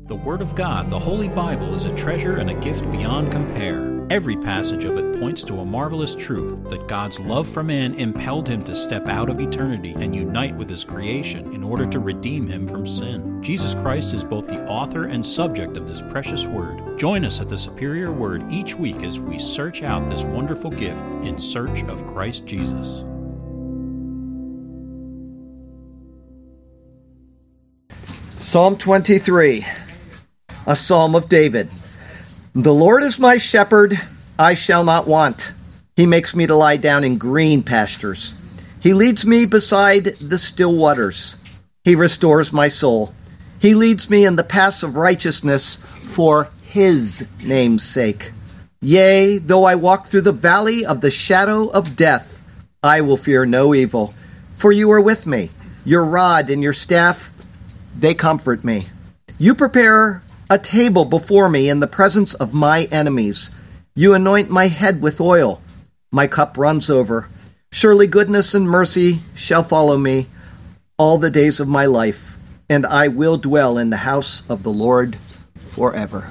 The Word of God, the Holy Bible, is a treasure and a gift beyond compare. Every passage of it points to a marvelous truth that God's love for man impelled him to step out of eternity and unite with his creation in order to redeem him from sin. Jesus Christ is both the author and subject of this precious Word. Join us at the Superior Word each week as we search out this wonderful gift in search of Christ Jesus. Psalm 23, a psalm of David. The Lord is my shepherd, I shall not want. He makes me to lie down in green pastures. He leads me beside the still waters. He restores my soul. He leads me in the paths of righteousness for his name's sake. Yea, though I walk through the valley of the shadow of death, I will fear no evil. For you are with me. Your rod and your staff, they comfort me. You prepare a table before me in the presence of my enemies. You anoint my head with oil. My cup runs over. Surely goodness and mercy shall follow me all the days of my life, and I will dwell in the house of the Lord forever.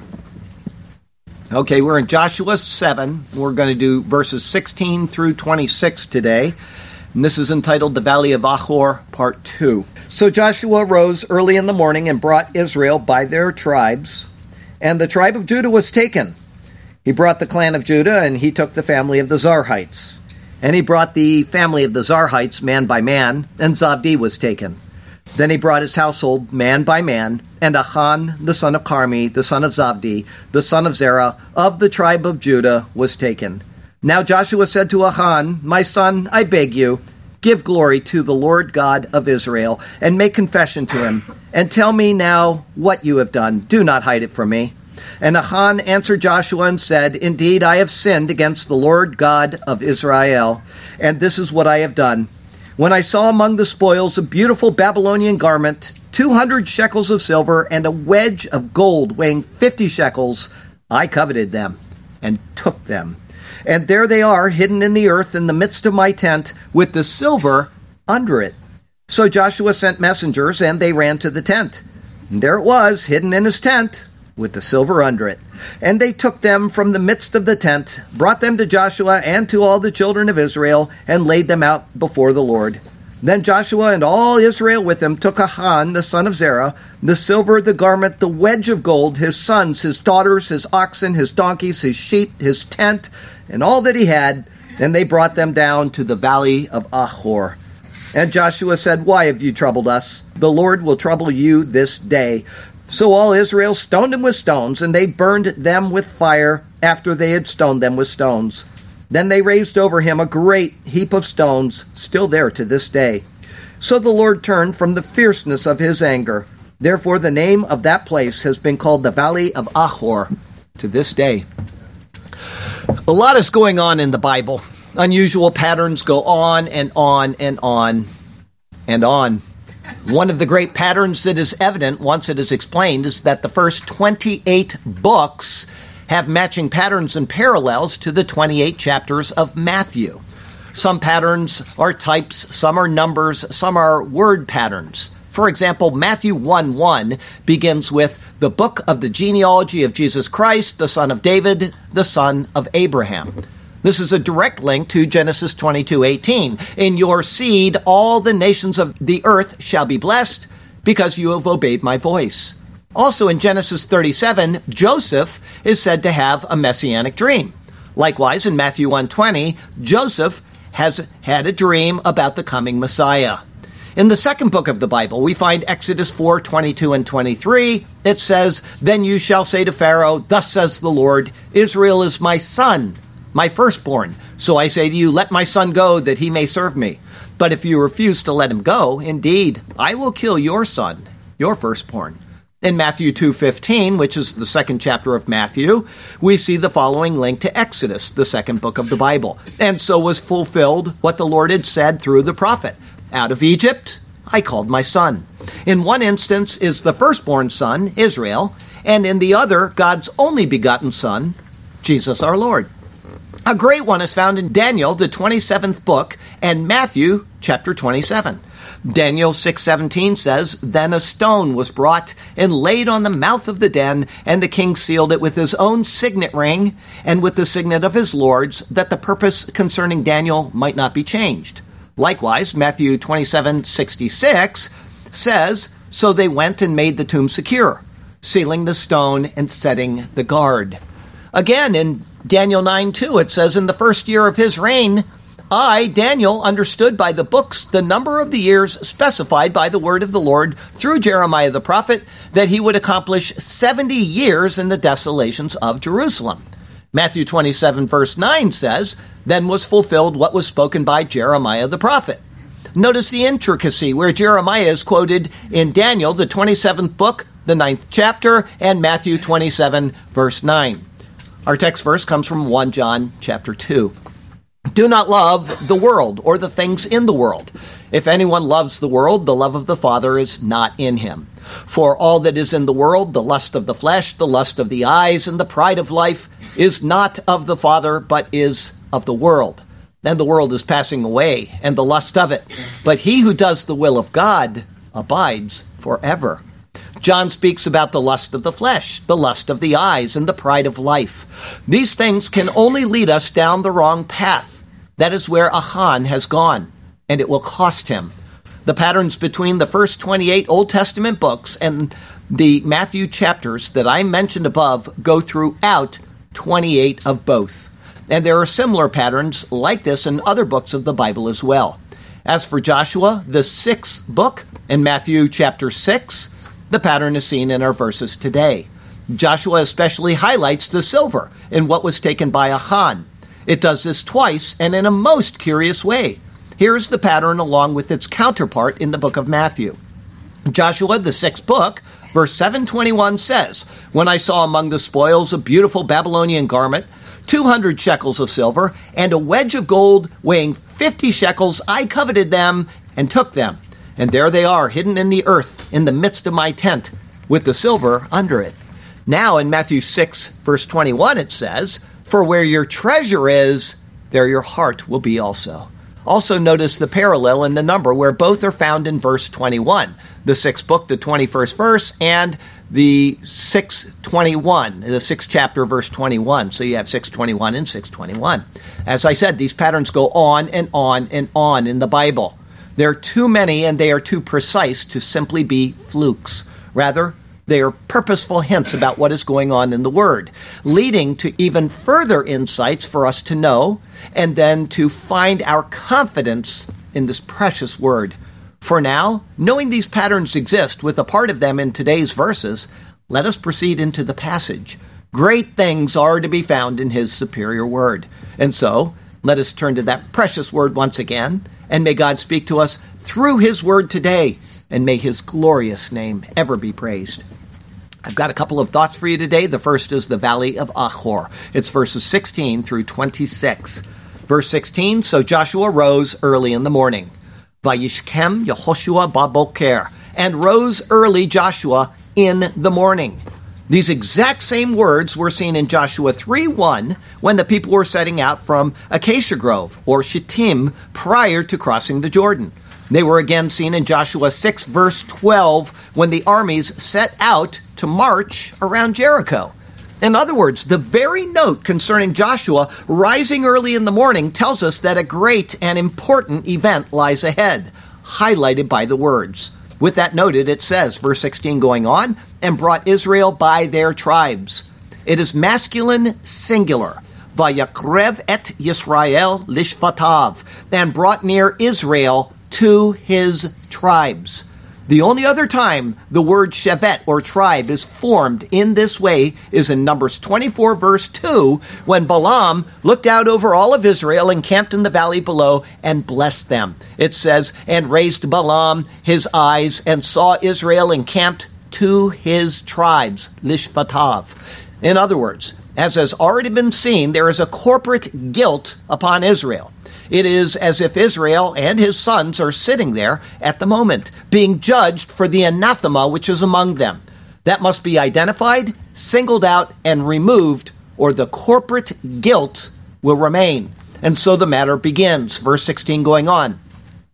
Okay, we're in Joshua 7. We're going to do verses 16 through 26 today. And this is entitled The Valley of Achor, Part 2. So Joshua rose early in the morning and brought Israel by their tribes, and the tribe of Judah was taken. He brought the clan of Judah, and he took the family of the Zarhites. And he brought the family of the Zarhites man by man, and Zabdi was taken. Then he brought his household man by man, and Achan, the son of Carmi, the son of Zabdi, the son of Zerah, of the tribe of Judah, was taken. Now Joshua said to Achan, my son, I beg you, give glory to the Lord God of Israel, and make confession to him, and tell me now what you have done. Do not hide it from me. And Achan answered Joshua and said, indeed, I have sinned against the Lord God of Israel, and this is what I have done. When I saw among the spoils a beautiful Babylonian garment, 200 shekels of silver, and a wedge of gold weighing 50 shekels, I coveted them and took them. And there they are, hidden in the earth in the midst of my tent, with the silver under it. So Joshua sent messengers, and they ran to the tent. And there it was, hidden in his tent, with the silver under it. And they took them from the midst of the tent, brought them to Joshua and to all the children of Israel, and laid them out before the Lord. Then Joshua and all Israel with him took Achan, the son of Zerah, the silver, the garment, the wedge of gold, his sons, his daughters, his oxen, his donkeys, his sheep, his tent, and all that he had, and they brought them down to the valley of Achor. And Joshua said, why have you troubled us? The Lord will trouble you this day. So all Israel stoned him with stones, and they burned them with fire after they had stoned them with stones. Then they raised over him a great heap of stones, still there to this day. So the Lord turned from the fierceness of his anger. Therefore the name of that place has been called the Valley of Achor to this day. A lot is going on in the Bible. Unusual patterns go on and on and on and on. One of the great patterns that is evident once it is explained is that the first 28 books have matching patterns and parallels to the 28 chapters of Matthew. Some patterns are types, some are numbers, some are word patterns. For example, Matthew 1:1 begins with the book of the genealogy of Jesus Christ, the son of David, the son of Abraham. This is a direct link to Genesis 22:18. In your seed, all the nations of the earth shall be blessed because you have obeyed my voice. Also in Genesis 37, Joseph is said to have a messianic dream. Likewise, in Matthew 1:20, Joseph has had a dream about the coming Messiah. In the second book of the Bible, we find Exodus 4:22 and 23. It says, then you shall say to Pharaoh, thus says the Lord, Israel is my son, my firstborn. So I say to you, let my son go that he may serve me. But if you refuse to let him go, indeed, I will kill your son, your firstborn. In Matthew 2:15, which is the second chapter of Matthew, we see the following link to Exodus, the second book of the Bible. And so was fulfilled what the Lord had said through the prophet. Out of Egypt, I called my son. In one instance is the firstborn son, Israel, and in the other, God's only begotten son, Jesus our Lord. A great one is found in Daniel, the 27th book, and Matthew, chapter 27. Daniel 6:17 says, "Then a stone was brought and laid on the mouth of the den, and the king sealed it with his own signet ring and with the signet of his lords, that the purpose concerning Daniel might not be changed." Likewise, Matthew 27:66 says, "So they went and made the tomb secure, sealing the stone and setting the guard." Again, in Daniel 9:2, it says, "In the first year of his reign, I, Daniel, understood by the books the number of the years specified by the word of the Lord through Jeremiah the prophet, that he would accomplish 70 years in the desolations of Jerusalem." Matthew 27 verse 9 says, "Then was fulfilled what was spoken by Jeremiah the prophet." Notice the intricacy where Jeremiah is quoted in Daniel, the 27th book, the 9th chapter, and Matthew 27 verse 9. Our text verse comes from 1 John chapter 2. "Do not love the world or the things in the world. If anyone loves the world, the love of the Father is not in him. For all that is in the world, the lust of the flesh, the lust of the eyes, and the pride of life, is not of the Father, but is of the world. And the world is passing away, and the lust of it. But he who does the will of God abides forever." John speaks about the lust of the flesh, the lust of the eyes, and the pride of life. These things can only lead us down the wrong path. That is where Achan has gone, and it will cost him. The patterns between the first 28 Old Testament books and the Matthew chapters that I mentioned above go throughout 28 of both. And there are similar patterns like this in other books of the Bible as well. As for Joshua, the 6th book, and Matthew chapter 6, the pattern is seen in our verses today. Joshua especially highlights the silver in what was taken by Achan. It does this twice and in a most curious way. Here is the pattern along with its counterpart in the book of Matthew. Joshua, the 6th book, verse 721 says, "When I saw among the spoils a beautiful Babylonian garment, 200 shekels of silver, and a wedge of gold weighing 50 shekels, I coveted them and took them. And there they are, hidden in the earth, in the midst of my tent, with the silver under it." Now in Matthew 6, verse 21, it says, "For where your treasure is, there your heart will be also." Also notice the parallel in the number where both are found in verse 21. The 6th book, the 21st verse, and the 6:21, the 6th chapter, verse 21. So you have 6:21 and 6:21. As I said, these patterns go on and on and on in the Bible. There are too many and they are too precise to simply be flukes. Rather, they are purposeful hints about what is going on in the Word, leading to even further insights for us to know and then to find our confidence in this precious Word. For now, knowing these patterns exist with a part of them in today's verses, let us proceed into the passage. Great things are to be found in His superior Word. And so, let us turn to that precious Word once again, and may God speak to us through His Word today, and may His glorious name ever be praised. I've got a couple of thoughts for you today. The first is the Valley of Achor. It's verses 16 through 26. Verse 16, "So Joshua rose early in the morning. Vayishkem Yehoshua baboker, and rose early Joshua in the morning." These exact same words were seen in Joshua 3:1 when the people were setting out from Acacia Grove, or Shittim, prior to crossing the Jordan. They were again seen in Joshua 6, verse 12, when the armies set out to march around Jericho. In other words, the very note concerning Joshua rising early in the morning tells us that a great and important event lies ahead, highlighted by the words. With that noted, it says, verse 16 going on, "and brought Israel by their tribes." It is masculine singular. "Vayakrev et Yisrael lishvatav," and brought near Israel to his tribes. The only other time the word shevet, or tribe, is formed in this way is in Numbers 24, verse 2, when Balaam looked out over all of Israel and camped in the valley below and blessed them. It says, "And raised Balaam his eyes and saw Israel encamped to his tribes," lishvatav. In other words, as has already been seen, there is a corporate guilt upon Israel. It is as if Israel and his sons are sitting there at the moment, being judged for the anathema which is among them. That must be identified, singled out, and removed, or the corporate guilt will remain. And so the matter begins. Verse 16 going on.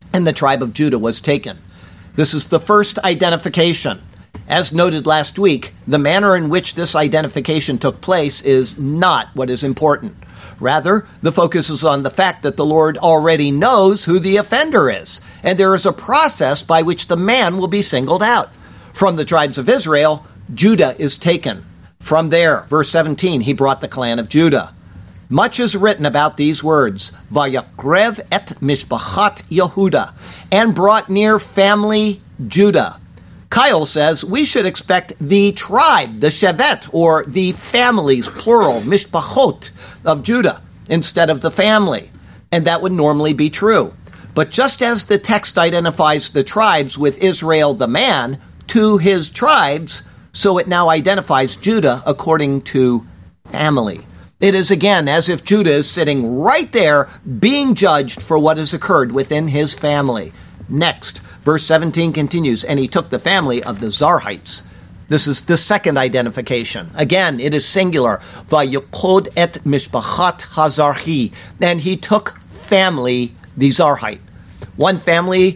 and the tribe of Judah was taken. This is the first identification. As noted last week, the manner in which this identification took place is not what is important. Rather, the focus is on the fact that the Lord already knows who the offender is, and there is a process by which the man will be singled out. From the tribes of Israel, Judah is taken. From there, verse 17, he brought the clan of Judah. Much is written about these words, Vayakrev et mishpachat Yehuda, and brought near family Judah. Kyle says we should expect the tribe, the shevet, or the families, plural, mishpachot, of Judah, instead of the family. And that would normally be true. But just as the text identifies the tribes with Israel the man to his tribes, so it now identifies Judah according to family. It is again as if Judah is sitting right there being judged for what has occurred within his family. Next, verse 17 continues, and he took the family of the Zarhites. This is the second identification. Again, it is singular. Vayakod et mishpachat hazarhi. And he took family, the Zarhite. One family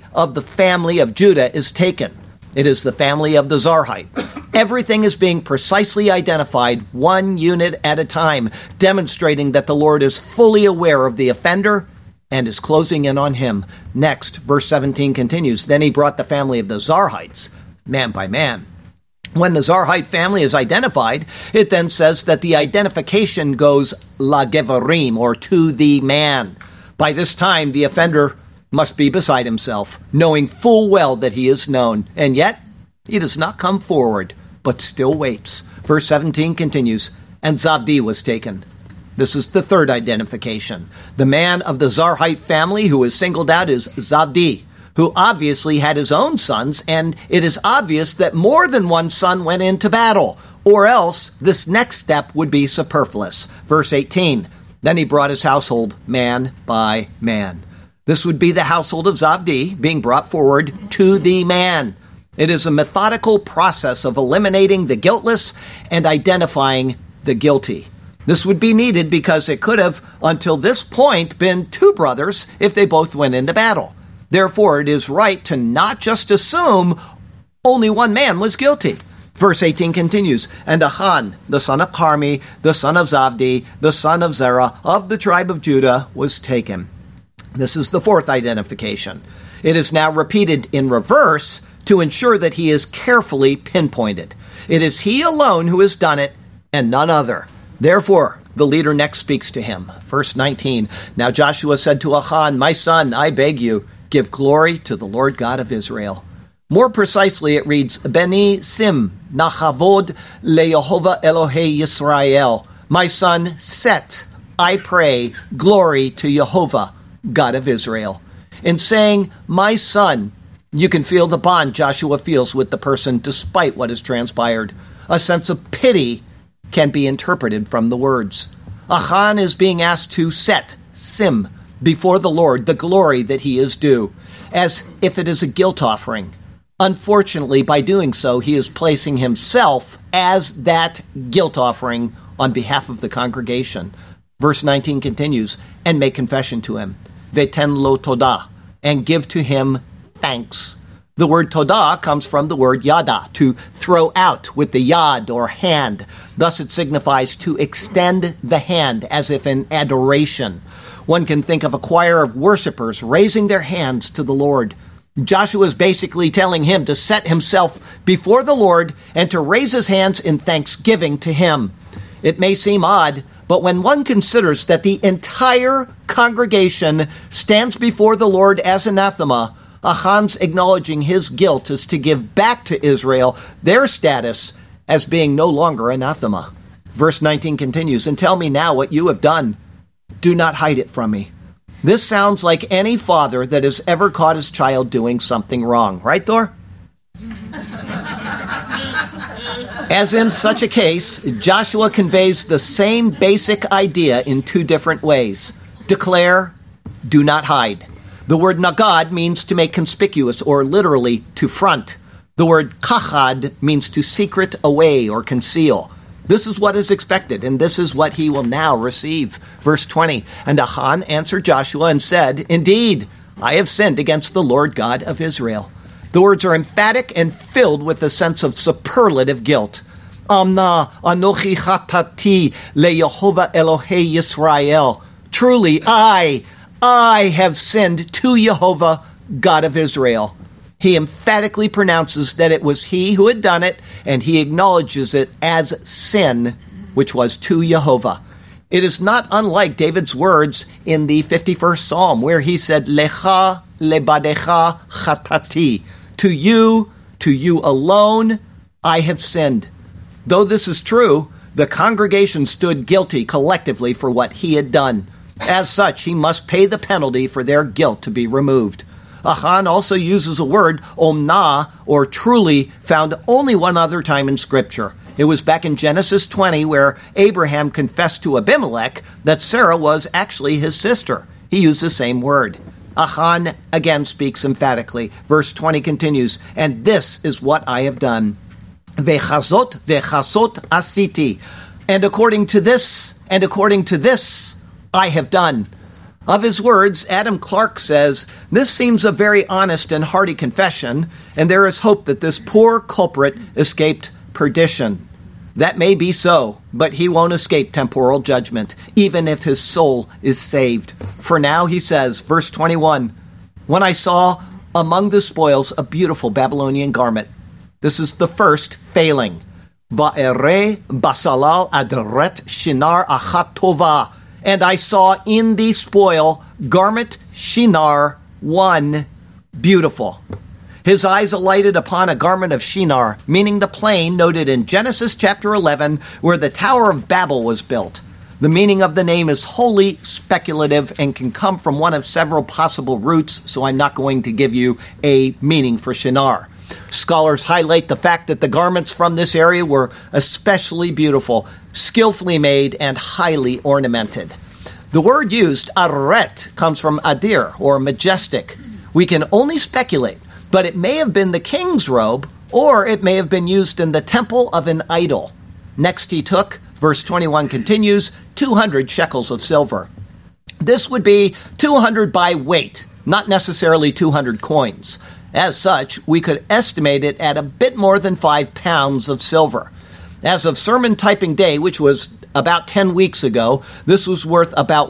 of Judah is taken. It is the family of the Zarhite. Everything is being precisely identified, one unit at a time, demonstrating that the Lord is fully aware of the offender and is closing in on him. Next, verse 17 continues, then he brought the family of the Zarhites, man by man. When the Zarhite family is identified, it then says that the identification goes la gevarim, or to the man. By this time, the offender must be beside himself, knowing full well that he is known, and yet he does not come forward, but still waits. Verse 17 continues, and Zavdi was taken. This is the third identification. The man of the Zarhite family who is singled out is Zavdi, who obviously had his own sons, and it is obvious that more than one son went into battle, or else this next step would be superfluous. Verse 18, then he brought his household man by man. This would be the household of Zavdi being brought forward to the man. It is a methodical process of eliminating the guiltless and identifying the guilty. This would be needed because it could have, until this point, been two brothers if they both went into battle. Therefore, it is right to not just assume only one man was guilty. Verse 18 continues, and Achan, the son of Carmi, the son of Zavdi, the son of Zerah, of the tribe of Judah, was taken. This is the fourth identification. It is now repeated in reverse to ensure that he is carefully pinpointed. It is he alone who has done it, and none other. Therefore, the leader next speaks to him. Verse 19, now Joshua said to Achan, my son, I beg you, give glory to the Lord God of Israel. More precisely, it reads, Beni sim nachavod leYehovah Elohei Yisrael. My son, set, I pray, glory to Yehovah, God of Israel. In saying, my son, you can feel the bond Joshua feels with the person despite what has transpired. A sense of pity can be interpreted from the words. Achan is being asked to set, sim, before the Lord the glory that he is due, as if it is a guilt offering. Unfortunately, by doing so, he is placing himself as that guilt offering on behalf of the congregation. Verse 19 continues, and make confession to him. Veten lo todah, and give to him thanks. The word todah comes from the word yada, to throw out with the yad or hand. Thus it signifies to extend the hand as if in adoration. One can think of a choir of worshipers raising their hands to the Lord. Joshua is basically telling him to set himself before the Lord and to raise his hands in thanksgiving to him. It may seem odd, but when one considers that the entire congregation stands before the Lord as anathema, Achan's acknowledging his guilt is to give back to Israel their status as being no longer anathema. Verse 19 continues, and tell me now what you have done. Do not hide it from me. This sounds like any father that has ever caught his child doing something wrong. Right, Thor? As in such a case, Joshua conveys the same basic idea in two different ways. Declare, do not hide. The word nagad means to make conspicuous, or literally to front. The word kachad means to secret away or conceal. This is what is expected, and this is what he will now receive. Verse 20, and Achan answered Joshua and said, indeed, I have sinned against the Lord God of Israel. The words are emphatic and filled with a sense of superlative guilt. Amna anochi chatati leYehovah Elohei Yisrael. Truly, I have sinned to Jehovah, God of Israel. He emphatically pronounces that it was he who had done it, and he acknowledges it as sin, which was to Jehovah. It is not unlike David's words in the 51st Psalm, where he said, Lecha lebadecha chatati. To you alone, I have sinned. Though this is true, the congregation stood guilty collectively for what he had done. As such, he must pay the penalty for their guilt to be removed. Achan also uses a word, omna, or truly, found only one other time in Scripture. It was back in Genesis 20, where Abraham confessed to Abimelech that Sarah was actually his sister. He used the same word. Achan again speaks emphatically. Verse 20 continues, and this is what I have done. Vechazot asiti. And according to this, I have done. Of his words, Adam Clarke says, this seems a very honest and hearty confession, and there is hope that this poor culprit escaped perdition. That may be so, but he won't escape temporal judgment, even if his soul is saved. For now, he says, verse 21, when I saw among the spoils a beautiful Babylonian garment. This is the first failing. Va'ere basalal adret shinar achat tova. And I saw in the spoil garment Shinar, one beautiful. His eyes alighted upon a garment of Shinar, meaning the plain noted in Genesis chapter 11, where the Tower of Babel was built. The meaning of the name is wholly speculative and can come from one of several possible roots, so I'm not going to give you a meaning for Shinar. Scholars highlight the fact that the garments from this area were especially beautiful, skillfully made, and highly ornamented. The word used, aret, comes from adir, or majestic. We can only speculate, but it may have been the king's robe, or it may have been used in the temple of an idol. Next he took, verse 21 continues, 200 shekels of silver. This would be 200 by weight, not necessarily 200 coins. As such, we could estimate it at a bit more than 5 pounds of silver. As of sermon typing day, which was about 10 weeks ago, this was worth about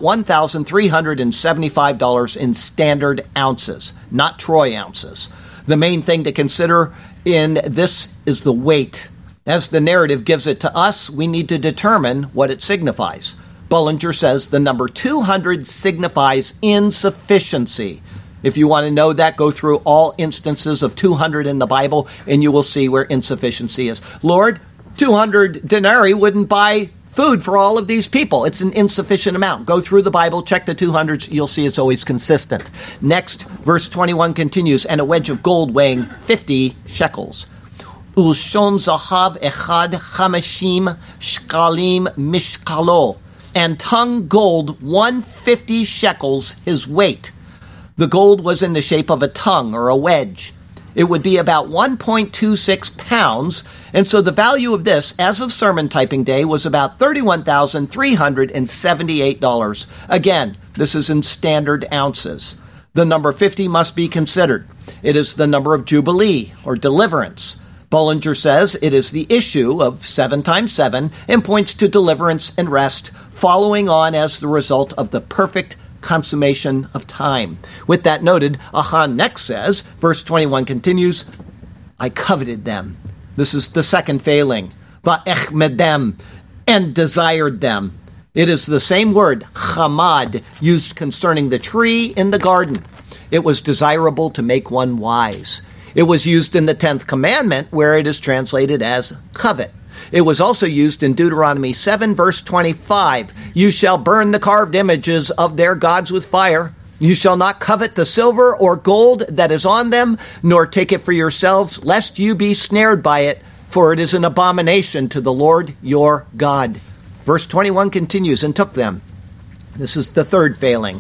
$1,375 in standard ounces, not troy ounces. The main thing to consider in this is the weight. As the narrative gives it to us, we need to determine what it signifies. Bullinger says the number 200 signifies insufficiency. If you want to know that, go through all instances of 200 in the Bible, and you will see where insufficiency is. Lord, 200 denarii wouldn't buy food for all of these people. It's an insufficient amount. Go through the Bible, check the 200s, you'll see it's always consistent. Next, verse 21 continues, and a wedge of gold weighing 50 shekels. Ulshon zahav echad chameshim shkalim mishkalo. And tongue gold 150 shekels his weight. The gold was in the shape of a tongue or a wedge. It would be about 1.26 pounds, and so the value of this, as of sermon typing day, was about $31,378. Again, this is in standard ounces. The number 50 must be considered. It is the number of Jubilee, or deliverance. Bullinger says it is the issue of 7 times 7 and points to deliverance and rest, following on as the result of the perfect consummation of time. With that noted, Achan next says, verse 21 continues, I coveted them. This is the second failing. Va'echmedem, and desired them. It is the same word, chamad, used concerning the tree in the garden. It was desirable to make one wise. It was used in the 10th commandment, where it is translated as covet. It was also used in Deuteronomy 7, verse 25. You shall burn the carved images of their gods with fire. You shall not covet the silver or gold that is on them, nor take it for yourselves, lest you be snared by it, for it is an abomination to the Lord your God. Verse 21 continues, and took them. This is the third failing.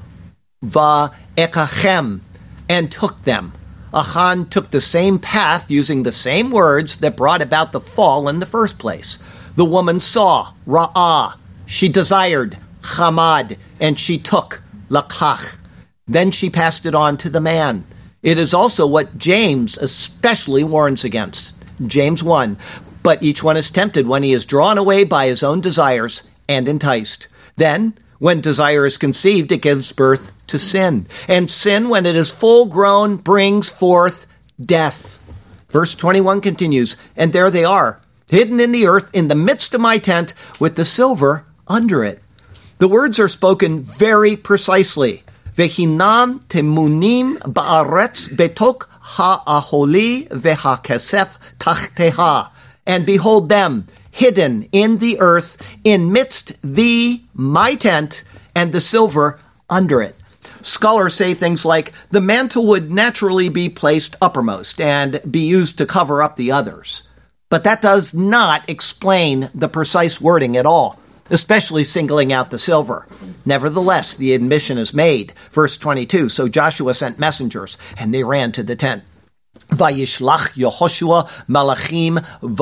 Va'ekachem, and took them. Achan took the same path using the same words that brought about the fall in the first place. The woman saw, ra'ah. She desired, chamad, and she took, lakach. Then she passed it on to the man. It is also what James especially warns against. James 1. But each one is tempted when he is drawn away by his own desires and enticed. Then, when desire is conceived, it gives birth to sin. And sin, when it is full grown, brings forth death. Verse 21 continues, and there they are, hidden in the earth in the midst of my tent with the silver under it. The words are spoken very precisely. Vehinam temunim ba'aretz betok ha'aholi vehakesef tachteha. And behold them, hidden in the earth, in midst the my tent, and the silver under it. Scholars say things like, the mantle would naturally be placed uppermost and be used to cover up the others. But that does not explain the precise wording at all, especially singling out the silver. Nevertheless, the admission is made. Verse 22, so Joshua sent messengers, and they ran to the tent. Vayishlach Yehoshua malachim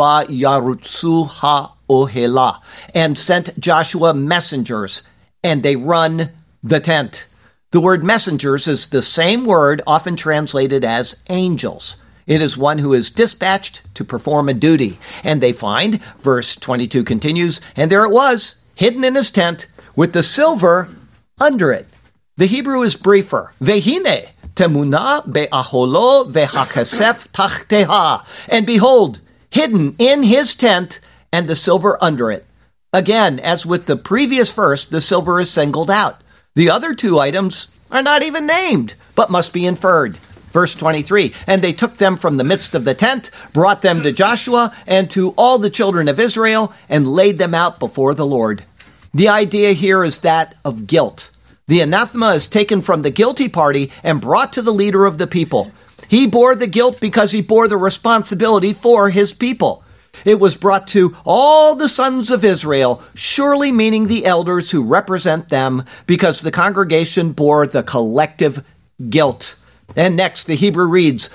vayarutzu ha'ohela, and sent Joshua messengers, and they run the tent. The word messengers is the same word often translated as angels. It is one who is dispatched to perform a duty. And they find, verse 22 continues, and there it was, hidden in his tent, with the silver under it. The Hebrew is briefer. Vehine temuna be'aholo vehakesef tachteha. And behold, hidden in his tent, and the silver under it. Again, as with the previous verse, the silver is singled out. The other two items are not even named, but must be inferred. Verse 23, and they took them from the midst of the tent, brought them to Joshua and to all the children of Israel, and laid them out before the Lord. The idea here is that of guilt. The anathema is taken from the guilty party and brought to the leader of the people. He bore the guilt because he bore the responsibility for his people. It was brought to all the sons of Israel, surely meaning the elders who represent them, because the congregation bore the collective guilt. And next, the Hebrew reads,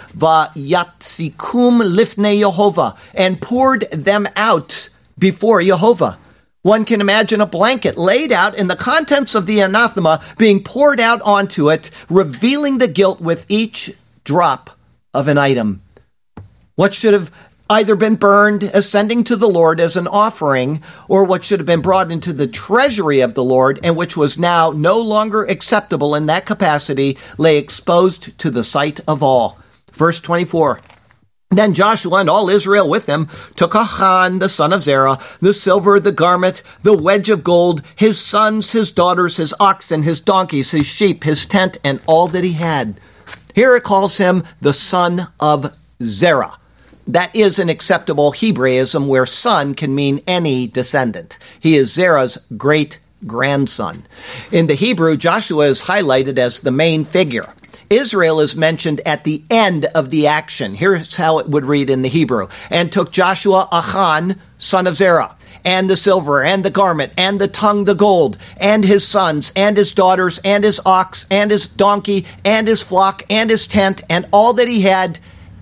Va'yatzikum lifnei Yehovah, and poured them out before Yehovah. One can imagine a blanket laid out and the contents of the anathema being poured out onto it, revealing the guilt with each drop of an item. What should have either been burned, ascending to the Lord as an offering, or what should have been brought into the treasury of the Lord, and which was now no longer acceptable in that capacity, lay exposed to the sight of all. Verse 24, then Joshua and all Israel with him took Achan, the son of Zerah, the silver, the garment, the wedge of gold, his sons, his daughters, his oxen, his donkeys, his sheep, his tent, and all that he had. Here it calls him the son of Zerah. That is an acceptable Hebraism where son can mean any descendant. He is Zerah's great-grandson. In the Hebrew, Joshua is highlighted as the main figure. Israel is mentioned at the end of the action. Here's how it would read in the Hebrew. And took Joshua Achan, son of Zerah, and the silver, and the garment, and the tongue, the gold, and his sons, and his daughters, and his ox, and his donkey, and his flock, and his tent, and all that he had,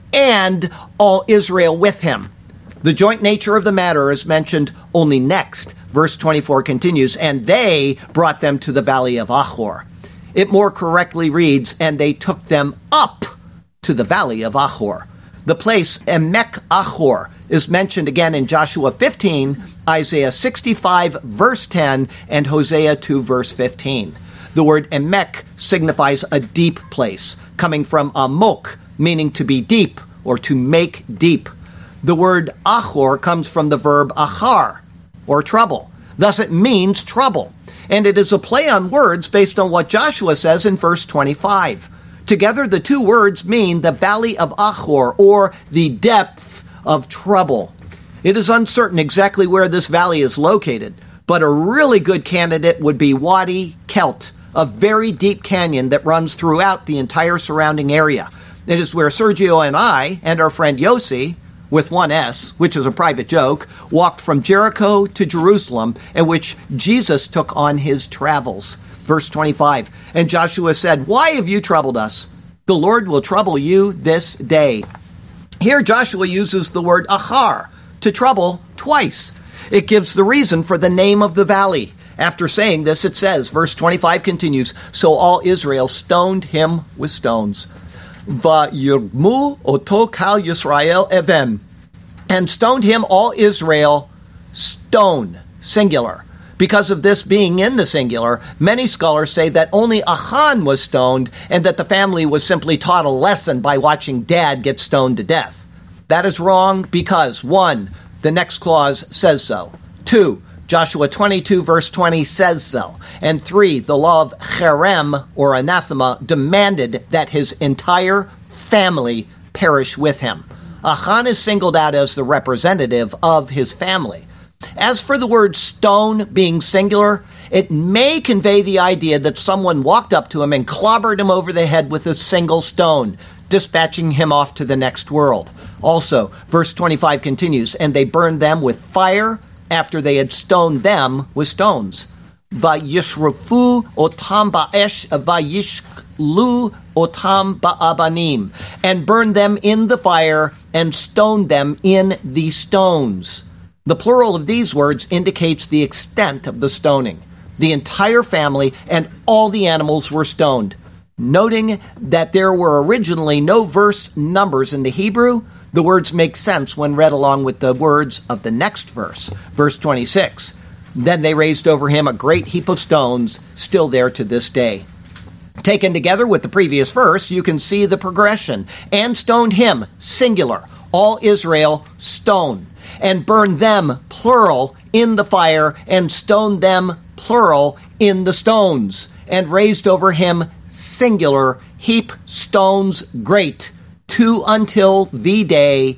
and all Israel with him. The joint nature of the matter is mentioned only next. Verse 24 continues, and they brought them to the valley of Achor. It more correctly reads, and they took them up to the valley of Achor. The place Emek Achor is mentioned again in Joshua 15, Isaiah 65, verse 10, and Hosea 2, verse 15. The word Emek signifies a deep place, coming from Amok, meaning to be deep or to make deep. The word Achor comes from the verb achar, or trouble. Thus it means trouble. And it is a play on words based on what Joshua says in verse 25. Together, the two words mean the valley of Achor, or the depth of trouble. It is uncertain exactly where this valley is located, but a really good candidate would be Wadi Kelt, a very deep canyon that runs throughout the entire surrounding area. It is where Sergio and I and our friend Yossi, with one S, which is a private joke, walked from Jericho to Jerusalem, and which Jesus took on his travels. Verse 25, and Joshua said, why have you troubled us? The Lord will trouble you this day. Here Joshua uses the word achar, to trouble, twice. It gives the reason for the name of the valley, After saying this, it says, verse 25 continues, so all Israel stoned him with stones. Vayirmu oto kal Yisrael evem. And stoned him all Israel, stone, singular. Because of this being in the singular, many scholars say that only Achan was stoned and that the family was simply taught a lesson by watching dad get stoned to death. That is wrong because, 1, the next clause says so. 2, Joshua 22 verse 20 says so. And 3, the law of cherem, or anathema, demanded that his entire family perish with him. Achan is singled out as the representative of his family. As for the word stone being singular, it may convey the idea that someone walked up to him and clobbered him over the head with a single stone, dispatching him off to the next world. Also, verse 25 continues, and they burned them with fire after they had stoned them with stones. Vayishrafu otam ba'esh vayishlu otam ba'abanim, and burned them in the fire and stoned them in the stones. The plural of these words indicates the extent of the stoning. The entire family and all the animals were stoned. Noting that there were originally no verse numbers in the Hebrew, the words make sense when read along with the words of the next verse, verse 26. Then they raised over him a great heap of stones, still there to this day. Taken together with the previous verse, you can see the progression. And stoned him, singular, all Israel, stone. And burned them, plural, in the fire, and stoned them, plural, in the stones, and raised over him, singular, heap stones great, to until the day,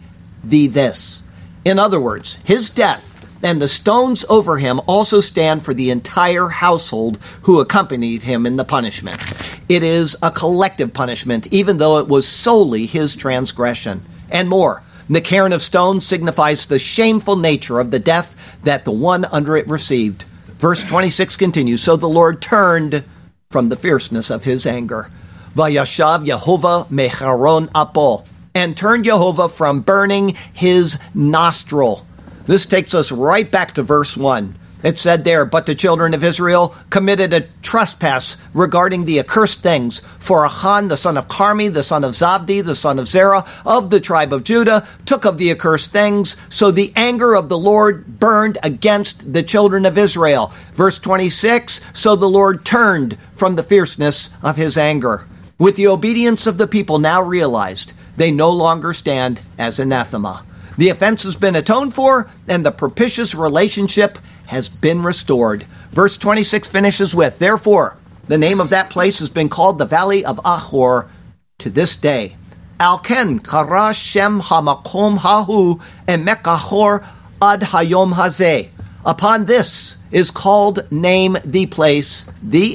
this. In other words, his death and the stones over him also stand for the entire household who accompanied him in the punishment. It is a collective punishment, even though it was solely his transgression. And more. The cairn of stones signifies the shameful nature of the death that the one under it received. Verse 26 continues, so the Lord turned from the fierceness of his anger. Vayashav Yehovah mecharon apo, and turned Jehovah from burning his nostril. This takes us right back to verse 1. It said there, but the children of Israel committed a trespass regarding the accursed things. For Achan, the son of Carmi, the son of Zabdi, the son of Zerah, of the tribe of Judah, took of the accursed things. So the anger of the Lord burned against the children of Israel. Verse 26, so the Lord turned from the fierceness of his anger. With the obedience of the people now realized, they no longer stand as anathema. The offense has been atoned for, and the propitious relationship has been restored. Verse 26 finishes with, therefore, the name of that place has been called the Valley of Achor to this day. Alken kara shem hamakom hahu emek Achor ad hayom hazeh. Upon this is called name the place,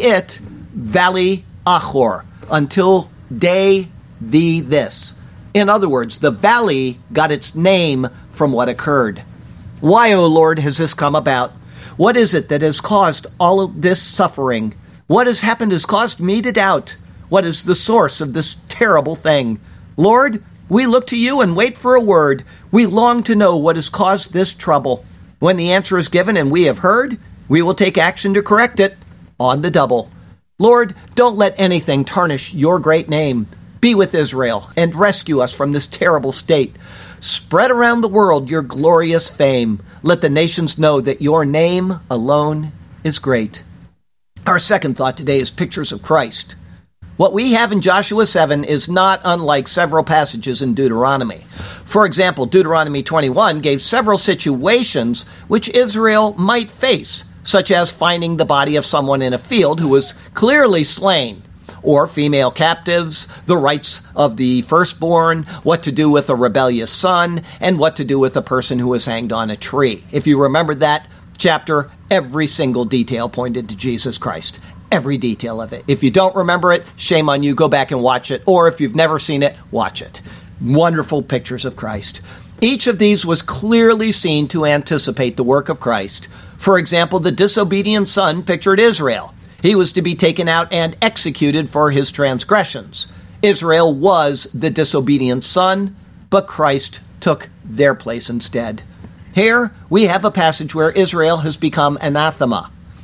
Valley Achor, until day this. In other words, the valley got its name from what occurred. Why, O Lord, has this come about? What is it that has caused all of this suffering? What has happened has caused me to doubt. What is the source of this terrible thing? Lord, we look to you and wait for a word. We long to know what has caused this trouble. When the answer is given and we have heard, we will take action to correct it on the double. Lord, don't let anything tarnish your great name. Be with Israel and rescue us from this terrible state. Spread around the world your glorious fame. Let the nations know that your name alone is great. Our second thought today is pictures of Christ. What we have in Joshua 7 is not unlike several passages in Deuteronomy. For example, Deuteronomy 21 gave several situations which Israel might face, such as finding the body of someone in a field who was clearly slain, or female captives, the rights of the firstborn, what to do with a rebellious son, and what to do with a person who was hanged on a tree. If you remember that chapter, every single detail pointed to Jesus Christ. Every detail of it. If you don't remember it, shame on you. Go back and watch it. Or if you've never seen it, watch it. Wonderful pictures of Christ. Each of these was clearly seen to anticipate the work of Christ. For example, the disobedient son pictured Israel. He was to be taken out and executed for his transgressions. Israel was the disobedient son, but Christ took their place instead. Here, we have a passage where Israel has become anathema.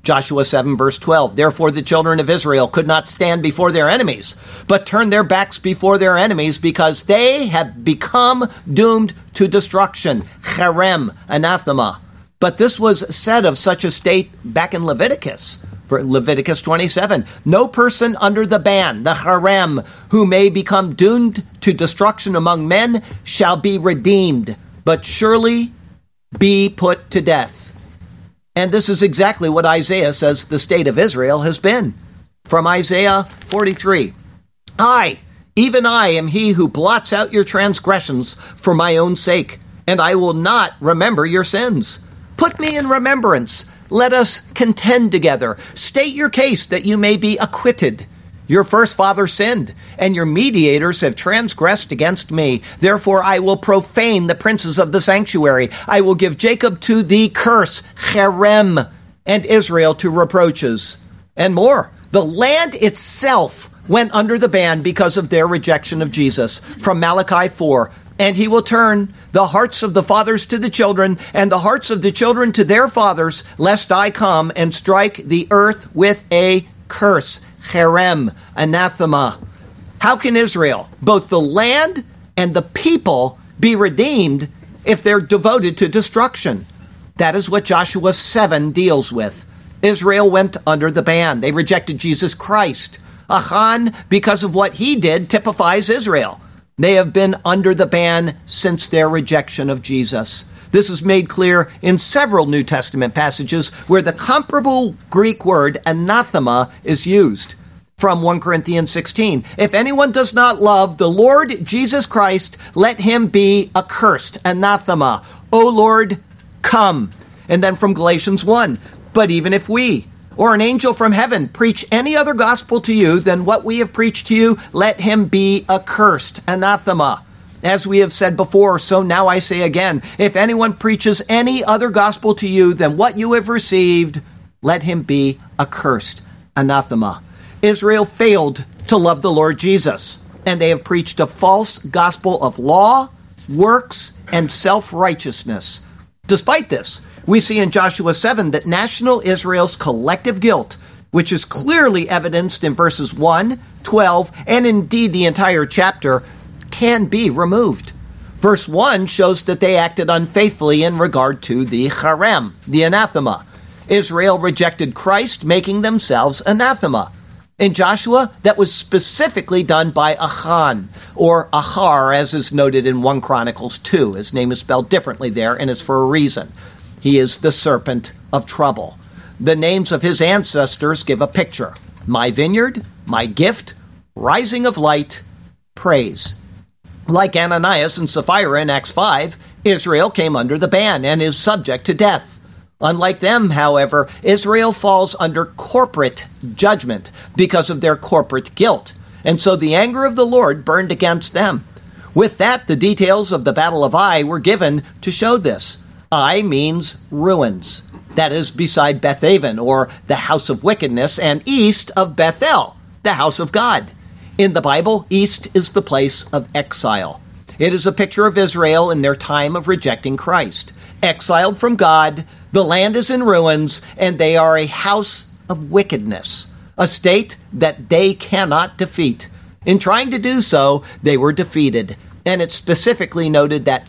Joshua 7 verse 12, therefore the children of Israel could not stand before their enemies, but turned their backs before their enemies because they have become doomed to destruction. Cherem, anathema. But this was said of such a state back in Leviticus. For Leviticus 27, no person under the ban, the cherem, who may become doomed to destruction among men shall be redeemed, but surely be put to death. And this is exactly what Isaiah says the state of Israel has been. From Isaiah 43, I, even I, am he who blots out your transgressions for my own sake, and I will not remember your sins. Put me in remembrance. Let us contend together. State your case that you may be acquitted. Your first father sinned, and your mediators have transgressed against me. Therefore I will profane the princes of the sanctuary. I will give Jacob to the curse, cherem, and Israel to reproaches. And more, the land itself went under the ban because of their rejection of Jesus. From Malachi 4, and he will turn the hearts of the fathers to the children, and the hearts of the children to their fathers, lest I come and strike the earth with a curse. Cherem, anathema. How can Israel, both the land and the people, be redeemed if they're devoted to destruction? That is what Joshua 7 deals with. Israel went under the ban. They rejected Jesus Christ. Achan, because of what he did, typifies Israel. They have been under the ban since their rejection of Jesus. This is made clear in several New Testament passages where the comparable Greek word anathema is used. From 1 Corinthians 16, if anyone does not love the Lord Jesus Christ, let him be accursed. Anathema. O Lord, come. And then from Galatians 1, but even if we or an angel from heaven preach any other gospel to you than what we have preached to you, let him be accursed. Anathema. As we have said before, so now I say again, if anyone preaches any other gospel to you than what you have received, let him be accursed. Anathema. Israel failed to love the Lord Jesus, and they have preached a false gospel of law, works, and self-righteousness. Despite this, we see in Joshua 7 that national Israel's collective guilt, which is clearly evidenced in verses 1, 12, and indeed the entire chapter, can be removed. Verse 1 shows that they acted unfaithfully in regard to the cherem, the anathema. Israel rejected Christ, making themselves anathema. In Joshua, that was specifically done by Achan, or Achar, as is noted in 1 Chronicles 2. His name is spelled differently there, and it's for a reason. He is the serpent of trouble. The names of his ancestors give a picture. My vineyard, my gift, rising of light, praise. Like Ananias and Sapphira in Acts 5, Israel came under the ban and is subject to death. Unlike them, however, Israel falls under corporate judgment because of their corporate guilt. And so the anger of the Lord burned against them. With that, the details of the Battle of Ai were given to show this. Ai means ruins. That is beside Bethaven, or the house of wickedness, and east of Bethel, the house of God. In the Bible, east is the place of exile. It is a picture of Israel in their time of rejecting Christ. Exiled from God, the land is in ruins, and they are a house of wickedness, a state that they cannot defeat. In trying to do so, they were defeated. And it specifically noted that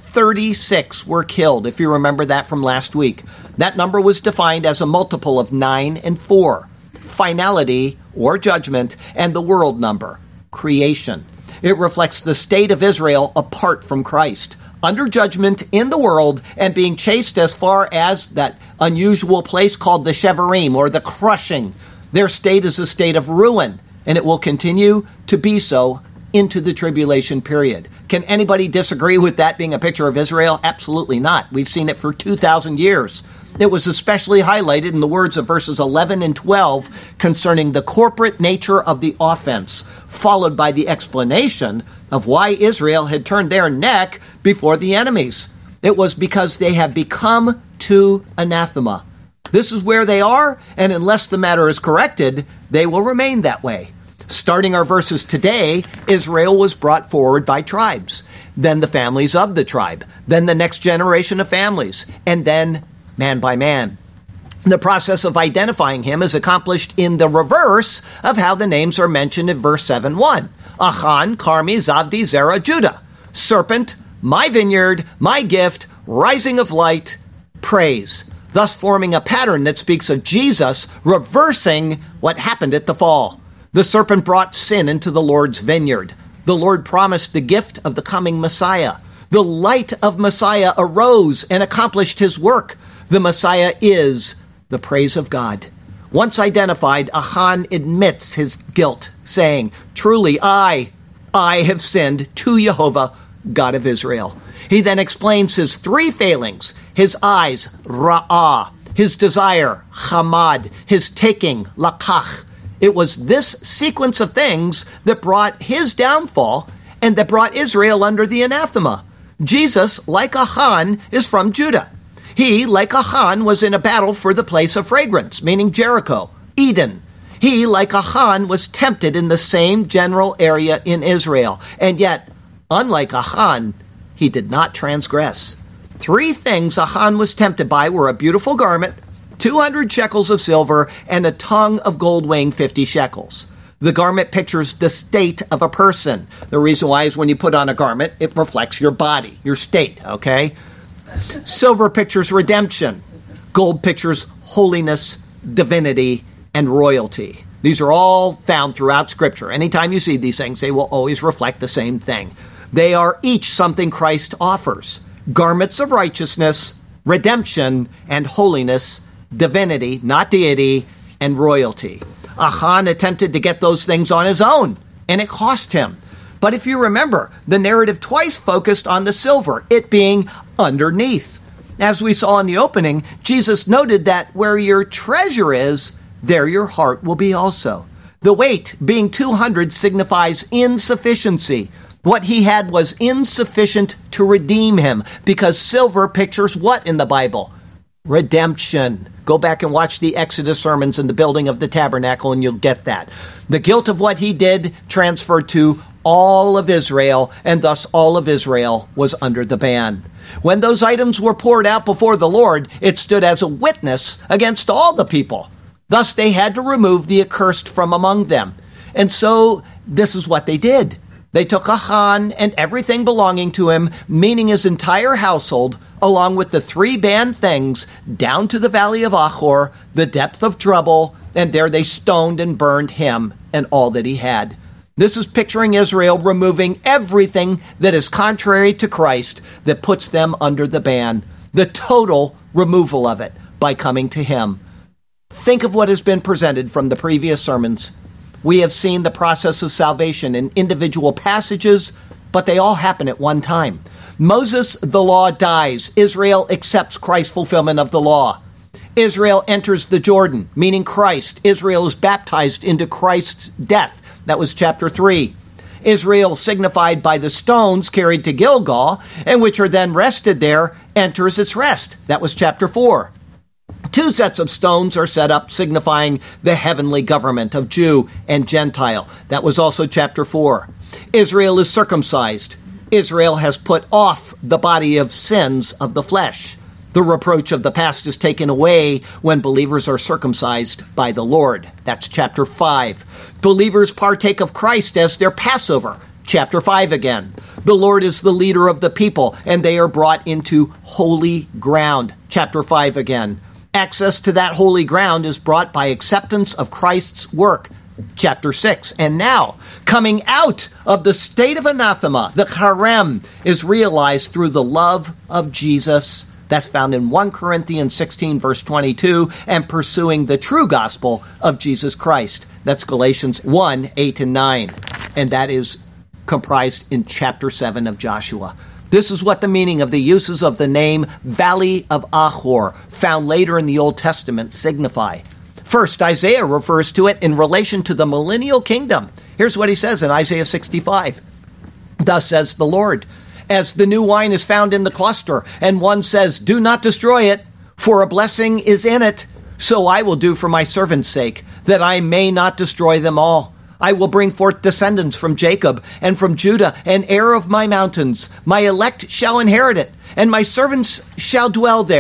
36 were killed, if you remember that from last week. That number was defined as a multiple of 9 and 4. Finality, or judgment, and the world number, creation. It reflects the state of Israel apart from Christ, under judgment in the world, and being chased as far as that unusual place called the Shevarim, or the crushing. Their state is a state of ruin, and it will continue to be so into the tribulation period. Can anybody disagree with that being a picture of Israel? Absolutely not. We've seen it for 2,000 years. It was especially highlighted in the words of verses 11 and 12 concerning the corporate nature of the offense, followed by the explanation of why Israel had turned their neck before the enemies. It was because they have become too anathema. This is where they are, and unless the matter is corrected, they will remain that way. Starting our verses today, Israel was brought forward by tribes, then the families of the tribe, then the next generation of families, and then man by man. The process of identifying him is accomplished in the reverse of how the names are mentioned in verse 7:1. Achan, Carmi, Zavdi, Zerah, Judah. Serpent, my vineyard, my gift, rising of light, praise. Thus forming a pattern that speaks of Jesus reversing what happened at the fall. The serpent brought sin into the Lord's vineyard. The Lord promised the gift of the coming Messiah. The light of Messiah arose and accomplished his work. The Messiah is the praise of God. Once identified, Achan admits his guilt, saying, truly, I have sinned to Jehovah, God of Israel. He then explains his three failings: his eyes, ra'ah, his desire, chamad, his taking, lakach. It was this sequence of things that brought his downfall and that brought Israel under the anathema. Jesus, like Achan, is from Judah. He, like Achan, was in a battle for the place of fragrance, meaning Jericho, Eden. He, like Achan, was tempted in the same general area in Israel. And yet, unlike Achan, he did not transgress. Three things Achan was tempted by were a beautiful garment, 200 shekels of silver, and a tongue of gold weighing 50 shekels. The garment pictures the state of a person. The reason why is when you put on a garment, it reflects your body, your state, okay? Silver pictures redemption. Gold pictures holiness, divinity, and royalty. These are all found throughout Scripture. Anytime you see these things, they will always reflect the same thing. They are each something Christ offers. Garments of righteousness, redemption, and holiness, divinity, not deity, and royalty. Achan attempted to get those things on his own, and it cost him. But if you remember, the narrative twice focused on the silver, it being underneath. As we saw in the opening, Jesus noted that where your treasure is, there your heart will be also. The weight, being 200, signifies insufficiency. What he had was insufficient to redeem him, because silver pictures what in the Bible? Redemption. Go back and watch the Exodus sermons and the building of the tabernacle, and you'll get that. The guilt of what he did transferred to all of Israel, and thus all of Israel was under the ban. When those items were poured out before the Lord, it stood as a witness against all the people. Thus they had to remove the accursed from among them. And so this is what they did. They took Achan and everything belonging to him, meaning his entire household, along with the three banned things, down to the valley of Achor, the depth of trouble, and there they stoned and burned him and all that he had. This is picturing Israel removing everything that is contrary to Christ that puts them under the ban, the total removal of it by coming to him. Think of what has been presented from the previous sermons. We have seen the process of salvation in individual passages, but they all happen at one time. Moses, the law dies. Israel accepts Christ's fulfillment of the law. Israel enters the Jordan, meaning Christ. Israel is baptized into Christ's death. That was chapter 3. Israel, signified by the stones carried to Gilgal, and which are then rested there, enters its rest. That was chapter 4. 2 sets of stones are set up, signifying the heavenly government of Jew and Gentile. That was also chapter 4. Israel is circumcised. Israel has put off the body of sins of the flesh. The reproach of the past is taken away when believers are circumcised by the Lord. That's chapter 5. Believers partake of Christ as their Passover. Chapter 5 again. The Lord is the leader of the people, and they are brought into holy ground. Chapter 5 again. Access to that holy ground is brought by acceptance of Christ's work. Chapter 6. And now, coming out of the state of anathema, the harem is realized through the love of Jesus. That's found in 1 Corinthians 16, verse 22, and pursuing the true gospel of Jesus Christ. That's Galatians 1, 8 and 9. And that is comprised in chapter 7 of Joshua. This is what the meaning of the uses of the name Valley of Achor, found later in the Old Testament, signify. First, Isaiah refers to it in relation to the millennial kingdom. Here's what he says in Isaiah 65. Thus says the Lord, as the new wine is found in the cluster, and one says, do not destroy it, for a blessing is in it, so I will do for my servant's sake, that I may not destroy them all. I will bring forth descendants from Jacob and from Judah, an heir of my mountains. My elect shall inherit it, and my servants shall dwell there.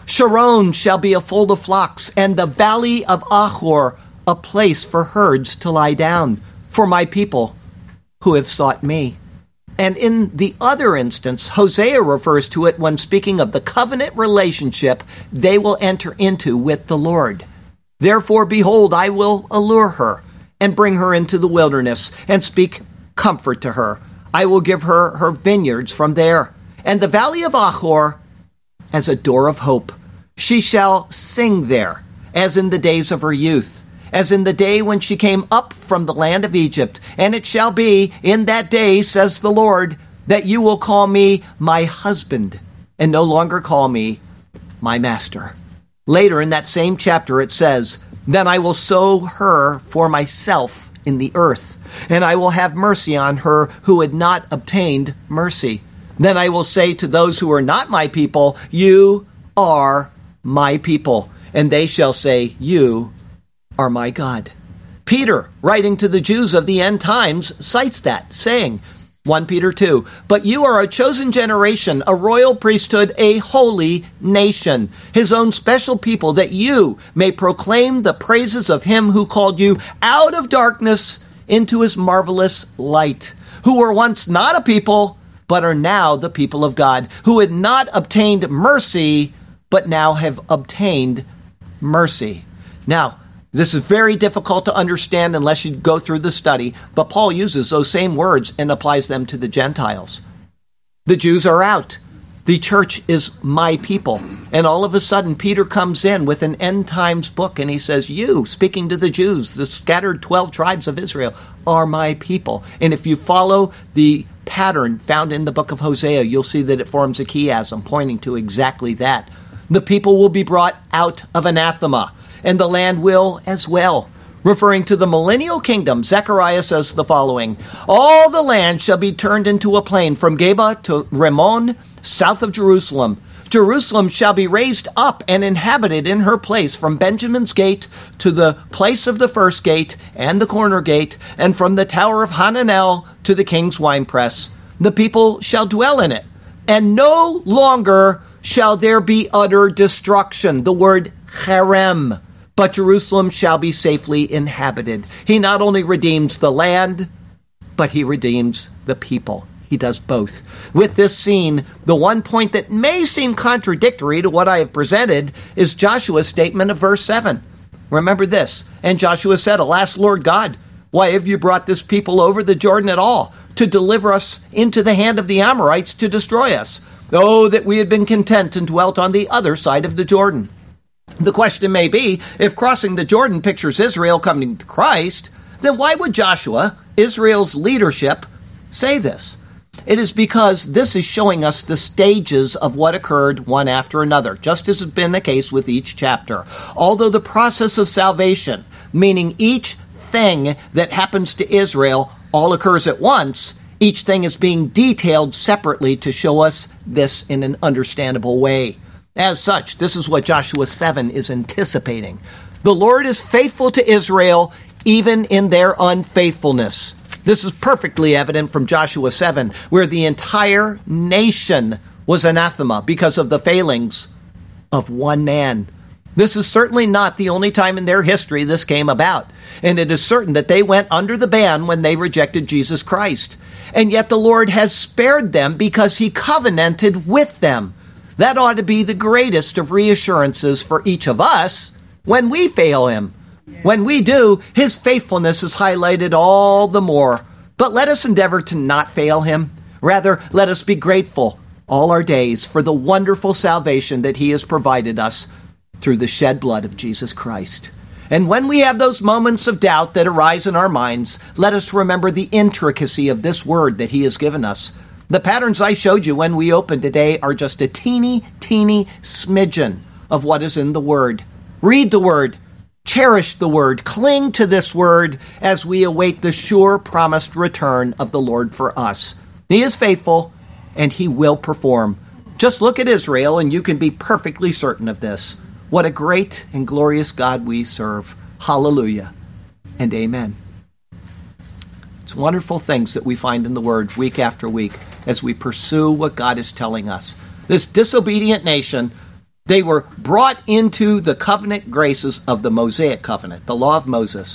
Sharon shall be a fold of flocks, and the valley of Achor a place for herds to lie down, for my people who have sought me. And in the other instance, Hosea refers to it when speaking of the covenant relationship they will enter into with the Lord. Therefore, behold, I will allure her and bring her into the wilderness and speak comfort to her. I will give her her vineyards from there, and the valley of Achor as a door of hope. She shall sing there, as in the days of her youth, as in the day when she came up from the land of Egypt. And it shall be in that day, says the Lord, that you will call me my husband, and no longer call me my master. Later in that same chapter it says, then I will sow her for myself in the earth, and I will have mercy on her who had not obtained mercy. Then I will say to those who are not my people, you are my people. And they shall say, you are my God. Peter, writing to the Jews of the end times, cites that, saying, 1 Peter 2, but you are a chosen generation, a royal priesthood, a holy nation, his own special people, that you may proclaim the praises of him who called you out of darkness into his marvelous light, who were once not a people, but are now the people of God, who had not obtained mercy, but now have obtained mercy. Now, this is very difficult to understand unless you go through the study, but Paul uses those same words and applies them to the Gentiles. The Jews are out. The church is my people. And all of a sudden, Peter comes in with an end times book, and he says, you, speaking to the Jews, the scattered 12 tribes of Israel, are my people. And if you follow the pattern found in the book of Hosea, you'll see that it forms a chiasm pointing to exactly that. The people will be brought out of anathema, and the land will as well. Referring to the millennial kingdom, Zechariah says the following, all the land shall be turned into a plain from Geba to Rimmon, south of Jerusalem. Jerusalem shall be raised up and inhabited in her place from Benjamin's gate to the place of the first gate and the corner gate, and from the tower of Hananel to the king's winepress. The people shall dwell in it, and no longer shall there be utter destruction. The word cherem. But Jerusalem shall be safely inhabited. He not only redeems the land, but he redeems the people. He does both. With this scene, the one point that may seem contradictory to what I have presented is Joshua's statement of verse 7. Remember this, and Joshua said, alas, Lord God, why have you brought this people over the Jordan at all, to deliver us into the hand of the Amorites to destroy us? Oh, that we had been content and dwelt on the other side of the Jordan. The question may be, if crossing the Jordan pictures Israel coming to Christ, then why would Joshua, Israel's leadership, say this? It is because this is showing us the stages of what occurred one after another, just as has been the case with each chapter. Although the process of salvation, meaning each thing that happens to Israel, all occurs at once, each thing is being detailed separately to show us this in an understandable way. As such, this is what Joshua 7 is anticipating. The Lord is faithful to Israel even in their unfaithfulness. This is perfectly evident from Joshua 7, where the entire nation was anathema because of the failings of one man. This is certainly not the only time in their history this came about, and it is certain that they went under the ban when they rejected Jesus Christ. And yet the Lord has spared them because he covenanted with them. That ought to be the greatest of reassurances for each of us when we fail him. When we do, his faithfulness is highlighted all the more. But let us endeavor to not fail him. Rather, let us be grateful all our days for the wonderful salvation that he has provided us through the shed blood of Jesus Christ. And when we have those moments of doubt that arise in our minds, let us remember the intricacy of this word that he has given us. The patterns I showed you when we opened today are just a teeny smidgen of what is in the Word. Read the Word, cherish the Word, cling to this Word as we await the sure promised return of the Lord for us. He is faithful, and he will perform. Just look at Israel, and you can be perfectly certain of this. What a great and glorious God we serve. Hallelujah and amen. It's wonderful things that we find in the Word week after week as we pursue what God is telling us. This disobedient nation They were brought into the covenant graces of the Mosaic covenant, the law of Moses,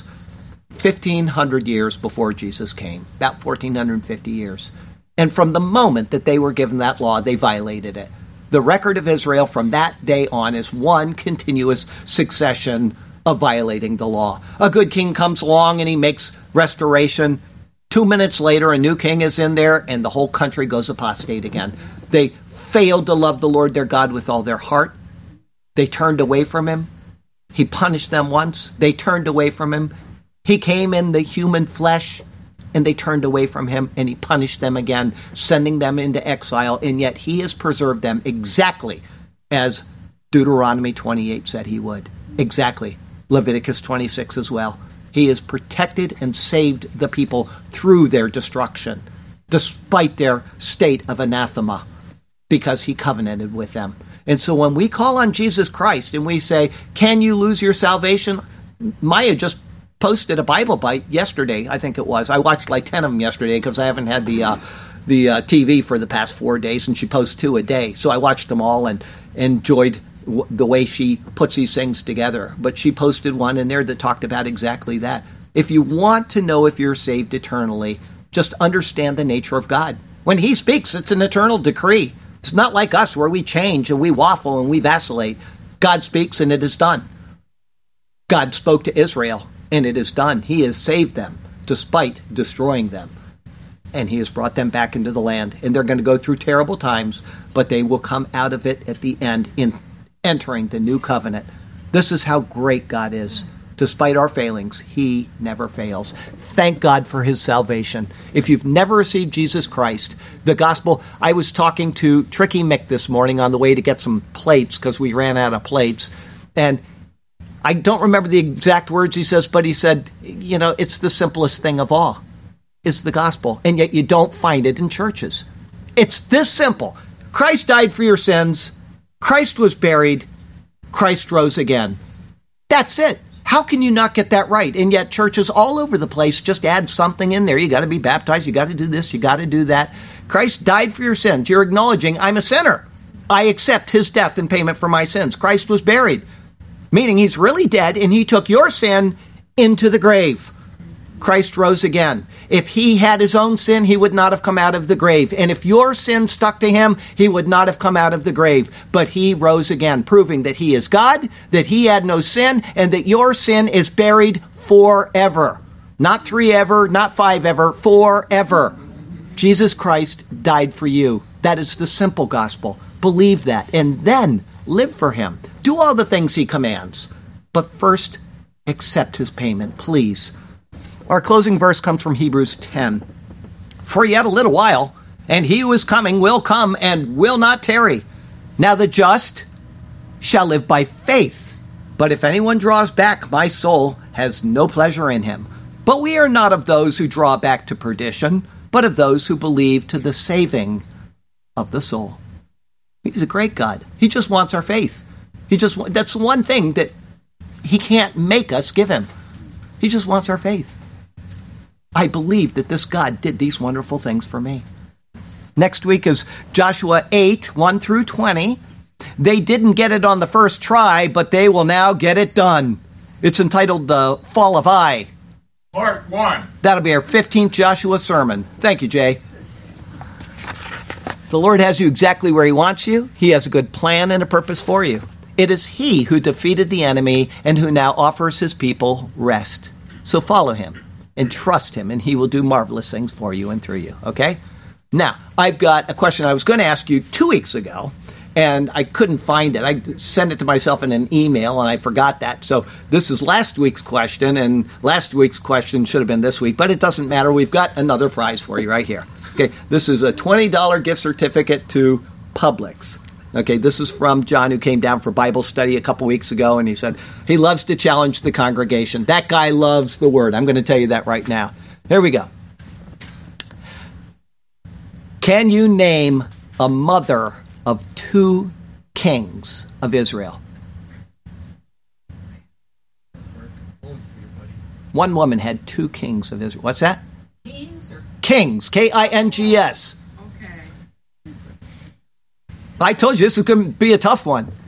1,500 years before Jesus came, about 1,450 years. And from the moment that they were given that law, they violated it. The record of Israel from that day on is one continuous succession of violating the law. A good king comes along and he makes restoration. 2 minutes later, a new king is in there and the whole country goes apostate again. They failed to love the Lord their God with all their heart. They turned away from him. He punished them once. They turned away from him. He came in the human flesh and they turned away from him, and he punished them again, sending them into exile, and yet he has preserved them exactly as Deuteronomy 28 said he would. Exactly. Leviticus 26 as well. He has protected and saved the people through their destruction, despite their state of anathema, because he covenanted with them. And so when we call on Jesus Christ and we say, can you lose your salvation? Maya just posted a Bible Bite yesterday, I think it was. I watched like 10 of them yesterday because I haven't had the TV for the past 4 days, and she posts 2 a day. So I watched them all and enjoyed the way she puts these things together. But she posted one in there that talked about exactly that. If you want to know if you're saved eternally, just understand the nature of God. When he speaks, it's an eternal decree. It's not like us where we change and we waffle and we vacillate. God speaks and it is done. God spoke to Israel and it is done. He has saved them despite destroying them. And he has brought them back into the land. And they're going to go through terrible times, but they will come out of it at the end in entering the new covenant. This is how great God is. Despite our failings, he never fails. Thank God for his salvation. If you've never received Jesus Christ, the gospel, I was talking to Tricky Mick this morning on the way to get some plates because we ran out of plates. And I don't remember the exact words he says, but he said, you know, it's the simplest thing of all. It's the gospel. And yet you don't find it in churches. It's this simple. Christ died for your sins. Christ was buried. Christ rose again. That's it. How can you not get that right? And yet churches all over the place just add something in there. You got to be baptized. You got to do this. You got to do that. Christ died for your sins. You're acknowledging I'm a sinner. I accept his death in payment for my sins. Christ was buried, meaning he's really dead and he took your sin into the grave. Christ rose again. If he had his own sin, he would not have come out of the grave. And if your sin stuck to him, he would not have come out of the grave. But he rose again, proving that he is God, that he had no sin, and that your sin is buried forever. Not 3 ever, not 5 ever, forever. Jesus Christ died for you. That is the simple gospel. Believe that, and then live for him. Do all the things he commands. But first, accept his payment, please. Our closing verse comes from Hebrews 10. For yet a little while, and he who is coming will come and will not tarry. Now the just shall live by faith. But if anyone draws back, my soul has no pleasure in him. But we are not of those who draw back to perdition, but of those who believe to the saving of the soul. He's a great God. He just wants our faith. That's one thing that he can't make us give him. He just wants our faith. I believe that this God did these wonderful things for me. Next week is Joshua 8, 1 through 20. They didn't get it on the first try, but they will now get it done. It's entitled The Fall of Ai. Part 1. That'll be our 15th Joshua sermon. Thank you, Jay. The Lord has you exactly where he wants you. He has a good plan and a purpose for you. It is he who defeated the enemy and who now offers his people rest. So follow him and trust him, and he will do marvelous things for you and through you, okay? Now, I've got a question I was going to ask you 2 weeks ago, and I couldn't find it. I sent it to myself in an email, and I forgot that. So this is last week's question, and last week's question should have been this week, but it doesn't matter. We've got another prize for you right here. Okay, this is a $20 gift certificate to Publix. Okay, this is from John, who came down for Bible study a couple weeks ago, and he said he loves to challenge the congregation. That guy loves the word. I'm going to tell you that right now. Here we go. Can you name a mother of 2 kings of Israel? One woman had 2 kings of Israel. What's that? Kings, K-I-N-G-S. Okay. I told you this is going to be a tough one.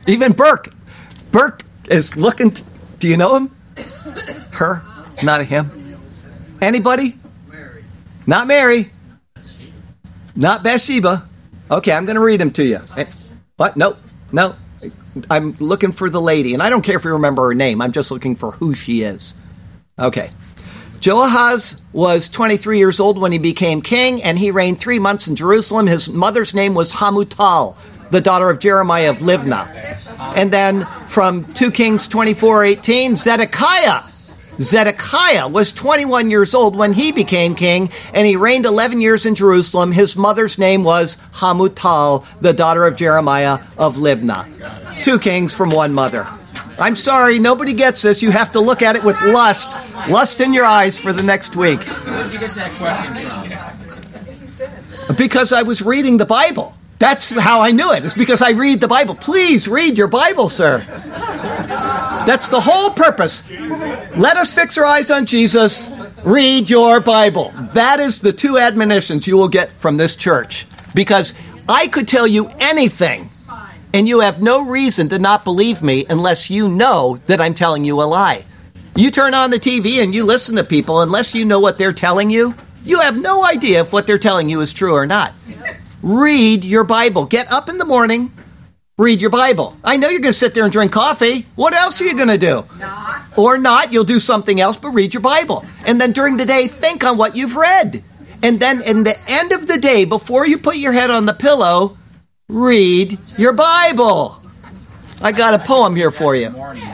Even Burke. Burke is looking. Do you know him? Her? Not a him. Anybody? Not Mary. Not Bathsheba. Okay, I'm going to read them to you. What? No. I'm looking for the lady, and I don't care if you remember her name. I'm just looking for who she is. Okay. Jehoahaz was 23 years old when he became king, and he reigned 3 months in Jerusalem. His mother's name was Hamutal, the daughter of Jeremiah of Libnah. And then from 2 Kings 24:18, Zedekiah was 21 years old when he became king, and he reigned 11 years in Jerusalem. His mother's name was Hamutal, the daughter of Jeremiah of Libnah. 2 kings from one mother. I'm sorry, nobody gets this. You have to look at it with lust in your eyes for the next week. Where did you get that question from? Because I was reading the Bible. That's how I knew it. It's because I read the Bible. Please read your Bible, sir. That's the whole purpose. Let us fix our eyes on Jesus. Read your Bible. That is the 2 admonitions you will get from this church. Because I could tell you anything, and you have no reason to not believe me unless you know that I'm telling you a lie. You turn on the TV and you listen to people, unless you know what they're telling you, you have no idea if what they're telling you is true or not. Read your Bible. Get up in the morning, read your Bible. I know you're going to sit there and drink coffee. What else are you going to do? Or not, you'll do something else, but read your Bible. And then during the day, think on what you've read. And then in the end of the day, before you put your head on the pillow, read your Bible. I got a poem here for you.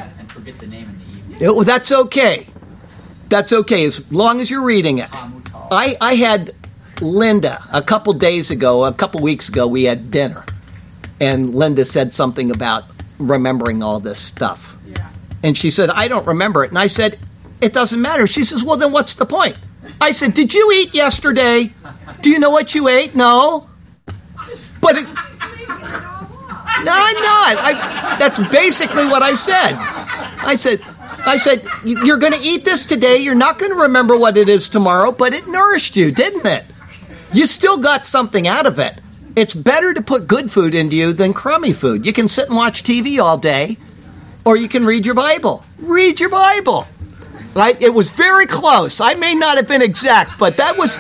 That's okay. That's okay, as long as you're reading it. I had Linda, a couple weeks ago, we had dinner. And Linda said something about remembering all this stuff. Yeah. And she said, I don't remember it. And I said, it doesn't matter. She says, well, then what's the point? I said, did you eat yesterday? Do you know what you ate? No. But it... No, I'm not. That's basically what I said. I said, you're going to eat this today. You're not going to remember what it is tomorrow, but it nourished you, didn't it? You still got something out of it. It's better to put good food into you than crummy food. You can sit and watch TV all day, or you can read your Bible. Read your Bible. It was very close. I may not have been exact, but that was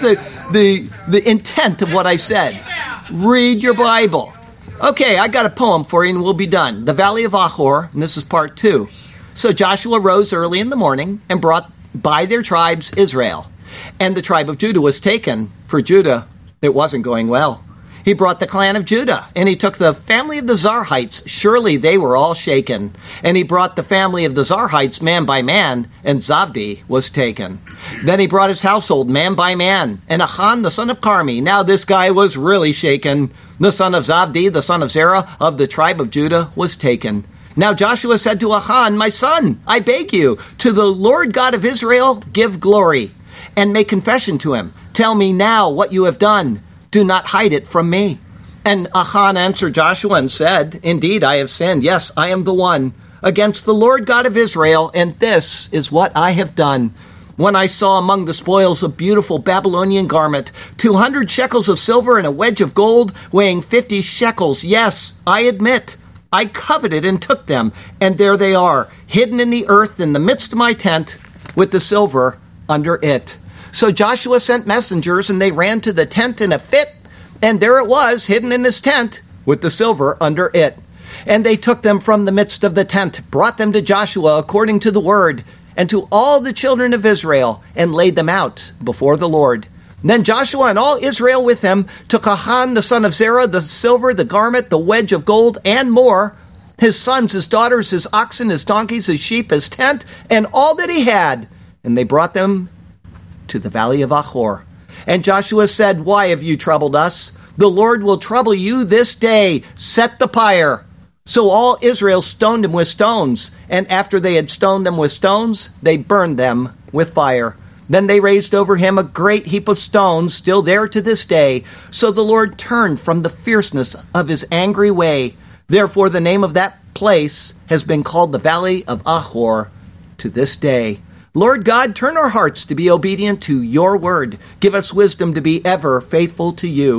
the intent of what I said. Read your Bible. Okay, I got a poem for you, and we'll be done. The Valley of Achor, and this is part 2. So Joshua rose early in the morning and brought by their tribes Israel. And the tribe of Judah was taken. For Judah, it wasn't going well. He brought the clan of Judah, and he took the family of the Zarhites. Surely they were all shaken. And he brought the family of the Zarhites man by man, and Zabdi was taken. Then he brought his household man by man, and Achan, the son of Carmi. Now this guy was really shaken. The son of Zabdi, the son of Zerah, of the tribe of Judah, was taken. Now Joshua said to Achan, my son, I beg you, to the Lord God of Israel, give glory, and make confession to him. Tell me now what you have done. Do not hide it from me. And Achan answered Joshua and said, indeed, I have sinned. Yes, I am the one against the Lord God of Israel, and this is what I have done. When I saw among the spoils a beautiful Babylonian garment, 200 shekels of silver and a wedge of gold weighing 50 shekels. Yes, I admit, I coveted and took them, and there they are, hidden in the earth in the midst of my tent, with the silver under it. So Joshua sent messengers, and they ran to the tent in a fit, and there it was, hidden in his tent, with the silver under it. And they took them from the midst of the tent, brought them to Joshua according to the word, and to all the children of Israel, and laid them out before the Lord. Then Joshua and all Israel with him took Achan, the son of Zerah, the silver, the garment, the wedge of gold, and more, his sons, his daughters, his oxen, his donkeys, his sheep, his tent, and all that he had. And they brought them to the valley of Achor. And Joshua said, why have you troubled us? The Lord will trouble you this day. Set the pyre. So all Israel stoned him with stones. And after they had stoned them with stones, they burned them with fire. Then they raised over him a great heap of stones, still there to this day. So the Lord turned from the fierceness of his angry way. Therefore the name of that place has been called the Valley of Achor to this day. Lord God, turn our hearts to be obedient to your word. Give us wisdom to be ever faithful to you.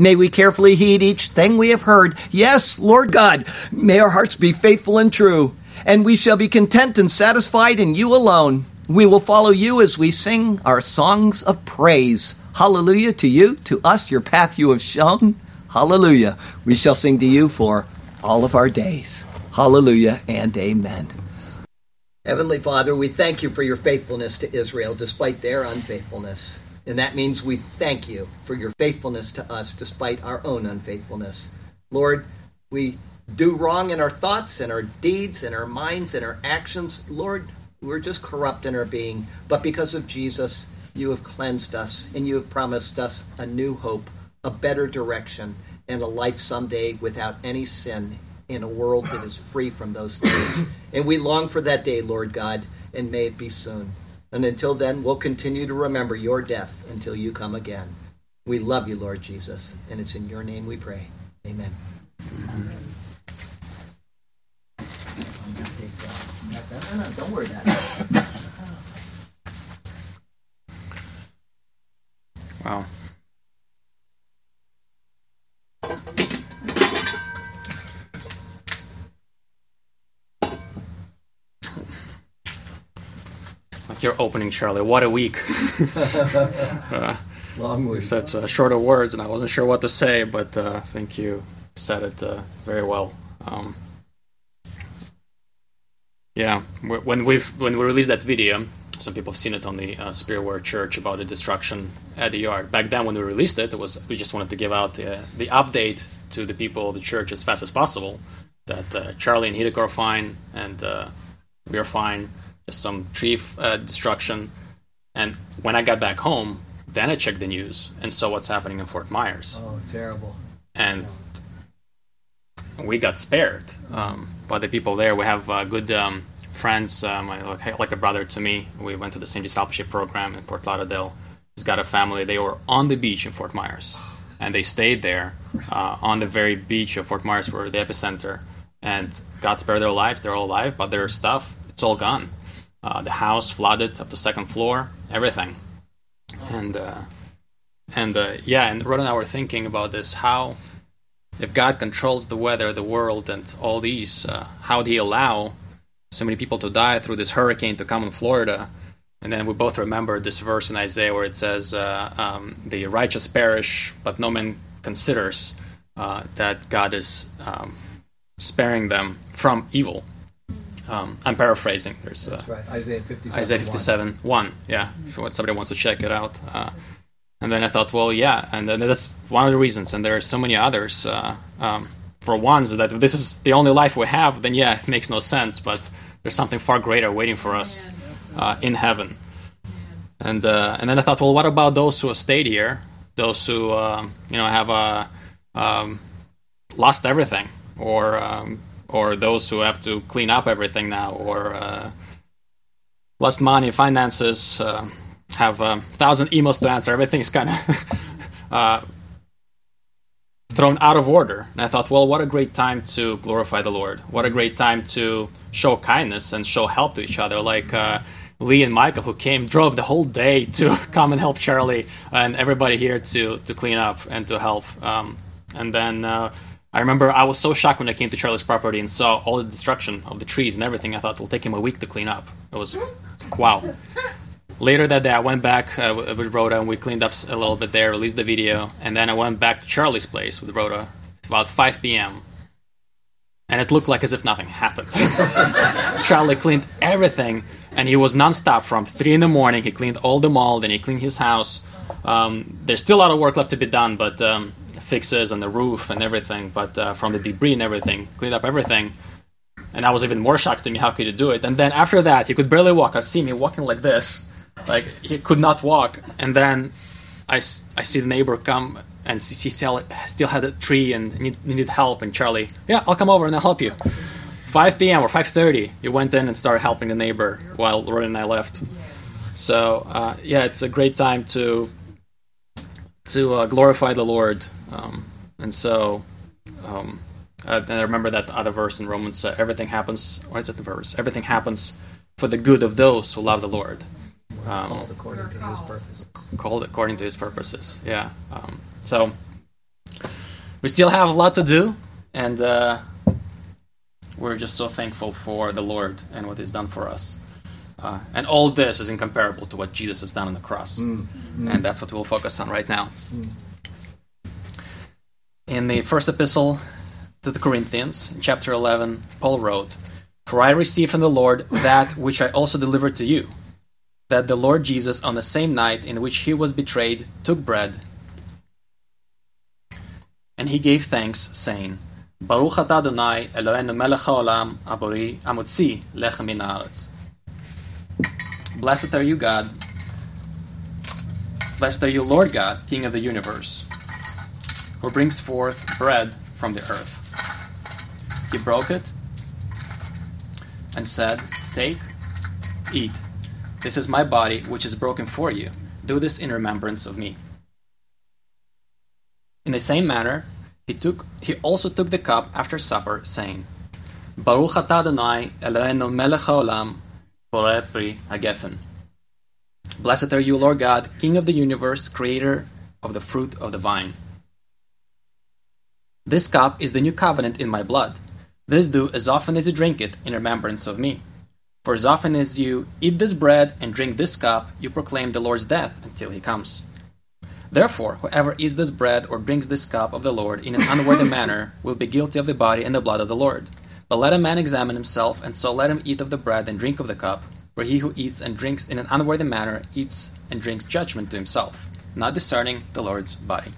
May we carefully heed each thing we have heard. Yes, Lord God, may our hearts be faithful and true, and we shall be content and satisfied in you alone. We will follow you as we sing our songs of praise. Hallelujah to you, to us, your path you have shown. Hallelujah. We shall sing to you for all of our days. Hallelujah and amen. Heavenly Father, we thank you for your faithfulness to Israel despite their unfaithfulness. And that means we thank you for your faithfulness to us despite our own unfaithfulness. Lord, we do wrong in our thoughts and our deeds and our minds and our actions. Lord, we're just corrupt in our being. But because of Jesus, you have cleansed us and you have promised us a new hope, a better direction, and a life someday without any sin in a world that is free from those things. And we long for that day, Lord God, and may it be soon. And until then, we'll continue to remember your death until you come again. We love you, Lord Jesus, and it's in your name we pray. Amen. No, don't worry about it. Wow. Like your opening, Charlie. What a week. Long week. Such shorter words, and I wasn't sure what to say, but I think you said it very well. Yeah, when we released that video, some people have seen it on the Spirit Word Church about the destruction at the yard. Back then, when we released it, we just wanted to give out the update to the people of the church as fast as possible that Charlie and Hideko are fine, and we are fine. Just some tree destruction. And when I got back home, then I checked the news and saw what's happening in Fort Myers. Oh, terrible. And we got spared. But the people there, we have good friends, like a brother to me. We went to the same discipleship program in Fort Lauderdale. He's got a family. They were on the beach in Fort Myers. And they stayed there on the very beach of Fort Myers, where the epicenter. And God spared their lives. They're all alive, but their stuff, it's all gone. The house flooded up to second floor, everything. And Rhoda and I were thinking about this, how if God controls the weather, the world, and all these, how would he allow so many people to die through this hurricane to come in Florida? And then we both remember this verse in Isaiah where it says, the righteous perish, but no man considers that God is sparing them from evil. I'm paraphrasing. There's That's right. Isaiah 57. Isaiah 57:1. Yeah, if somebody wants to check it out. And then I thought, well, yeah, and then that's one of the reasons. And there are so many others. For one, so that if this is the only life we have, then yeah, it makes no sense. But there's something far greater waiting for us in heaven. And then I thought, well, what about those who have stayed here? Those who have lost everything, or those who have to clean up everything now, or lost money, finances, have 1,000 emails to answer. Everything's kind of thrown out of order. And I thought, well, what a great time to glorify the Lord. What a great time to show kindness and show help to each other. Like Lee and Michael, who drove the whole day to come and help Charlie, and everybody here to clean up and to help. And then I remember I was so shocked when I came to Charlie's property and saw all the destruction of the trees and everything. I thought, it'll take him a week to clean up. It was, wow. Later that day, I went back with Rhoda, and we cleaned up a little bit there, released the video, and then I went back to Charlie's place with Rhoda. It's about 5 p.m., and it looked like as if nothing happened. Charlie cleaned everything, and he was nonstop from 3 in the morning. He cleaned all the mall, then he cleaned his house. There's still a lot of work left to be done, but fixes on the roof and everything, but from the debris and everything, cleaned up everything. And I was even more shocked to me, how could he do it? And then after that, he could barely walk. I've seen him walking like this. Like, he could not walk. And then I see the neighbor come, and he still had a tree and needed help. And Charlie, yeah, I'll come over and I'll help you. 5 p.m. or 5:30, he went in and started helping the neighbor while Rhoda and I left. So, it's a great time to glorify the Lord. And I remember that other verse in Romans, everything happens, or is it the verse? Everything happens for the good of those who love the Lord. Called according to his purposes. Called according to his purposes, yeah. So we still have a lot to do, and we're just so thankful for the Lord and what He's done for us. And all this is incomparable to what Jesus has done on the cross. And that's what we'll focus on right now. In the first epistle to the Corinthians, in chapter 11, Paul wrote, "For I received from the Lord that which I also delivered to you, that the Lord Jesus, on the same night in which he was betrayed, took bread, and he gave thanks, saying, Baruch atah Adonai Eloheinu melech haolam abori amotzi lechem min haaretz. Blessed are you, God. Blessed are you, Lord God, King of the universe, who brings forth bread from the earth. He broke it and said, Take, eat. This is my body, which is broken for you. Do this in remembrance of me. In the same manner, he also took the cup after supper, saying, Baruch atah Adonai Eloheinu melech haolam borei pri hagefen. Blessed are you, Lord God, King of the universe, creator of the fruit of the vine. This cup is the new covenant in my blood. This do as often as you drink it in remembrance of me. For as often as you eat this bread and drink this cup, you proclaim the Lord's death until he comes. Therefore, whoever eats this bread or drinks this cup of the Lord in an unworthy manner will be guilty of the body and the blood of the Lord. But let a man examine himself, and so let him eat of the bread and drink of the cup. For he who eats and drinks in an unworthy manner eats and drinks judgment to himself, not discerning the Lord's body.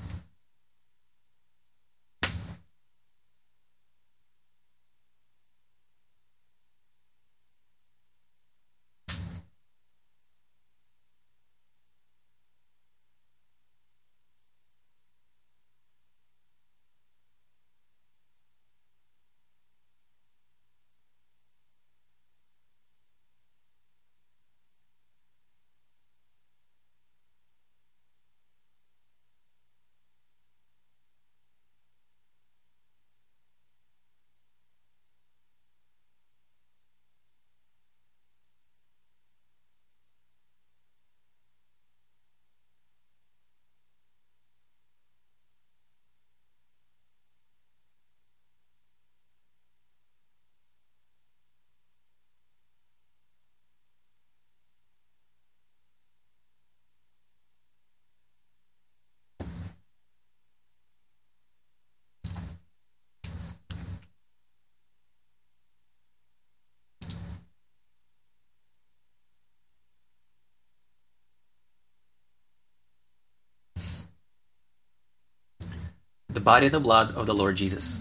The body and the blood of the Lord Jesus.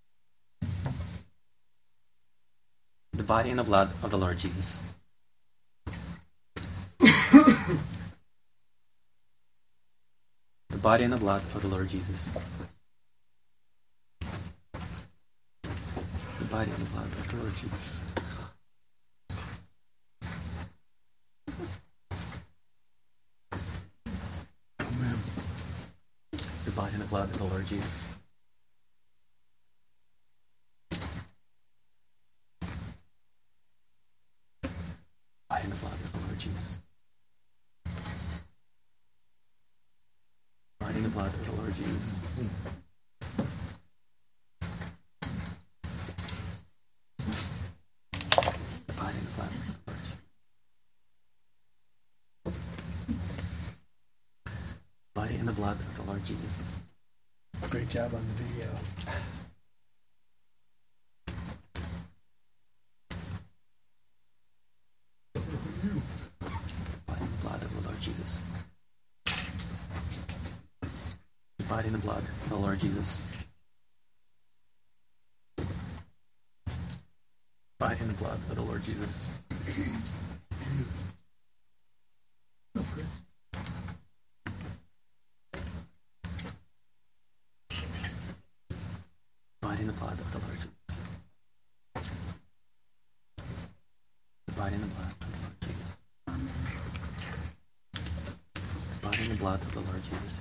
The body and the blood of the Lord Jesus. The body and the blood of the Lord Jesus. The body and the blood of the Lord Jesus. The body and the blood of the Lord Jesus. Body and the blood of the Lord Jesus. Body and the blood of the Lord Jesus. The body and the blood of the Lord Jesus. Body and the blood of the Lord Jesus. Great job on the video. Body and the blood of the Lord Jesus. The body and the blood of the Lord Jesus. Body and the blood of the Lord Jesus. Body and the blood of the Lord Jesus. The body and the blood of the Lord Jesus. The body and the blood of the Lord Jesus.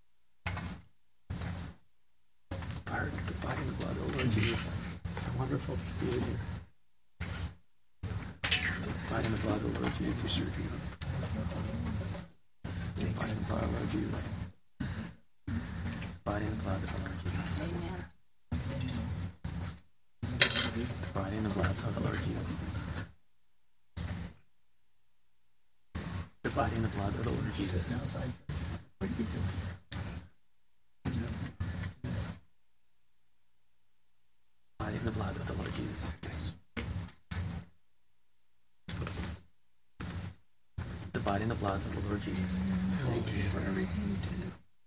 The body and the blood of the Lord Jesus. It's so wonderful to see you here. The body and the blood of the Lord Jesus. The body and the blood of the Lord Jesus. The body and the blood of the Lord Jesus. of the Lord Jesus. The body and the blood of the Lord Jesus. Body and the blood of the Lord Jesus. The body and the blood of the Lord Jesus. Thank you for everything you do.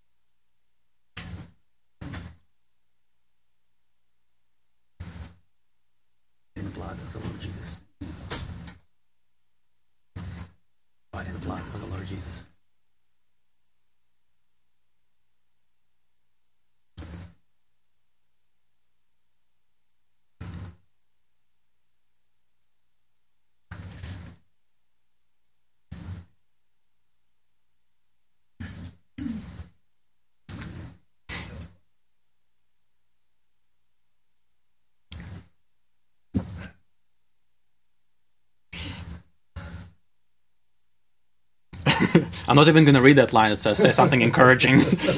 In the blood of the Lord Jesus. Body and the blood of the Lord Jesus. I'm not even going to read that line. It says, say something encouraging.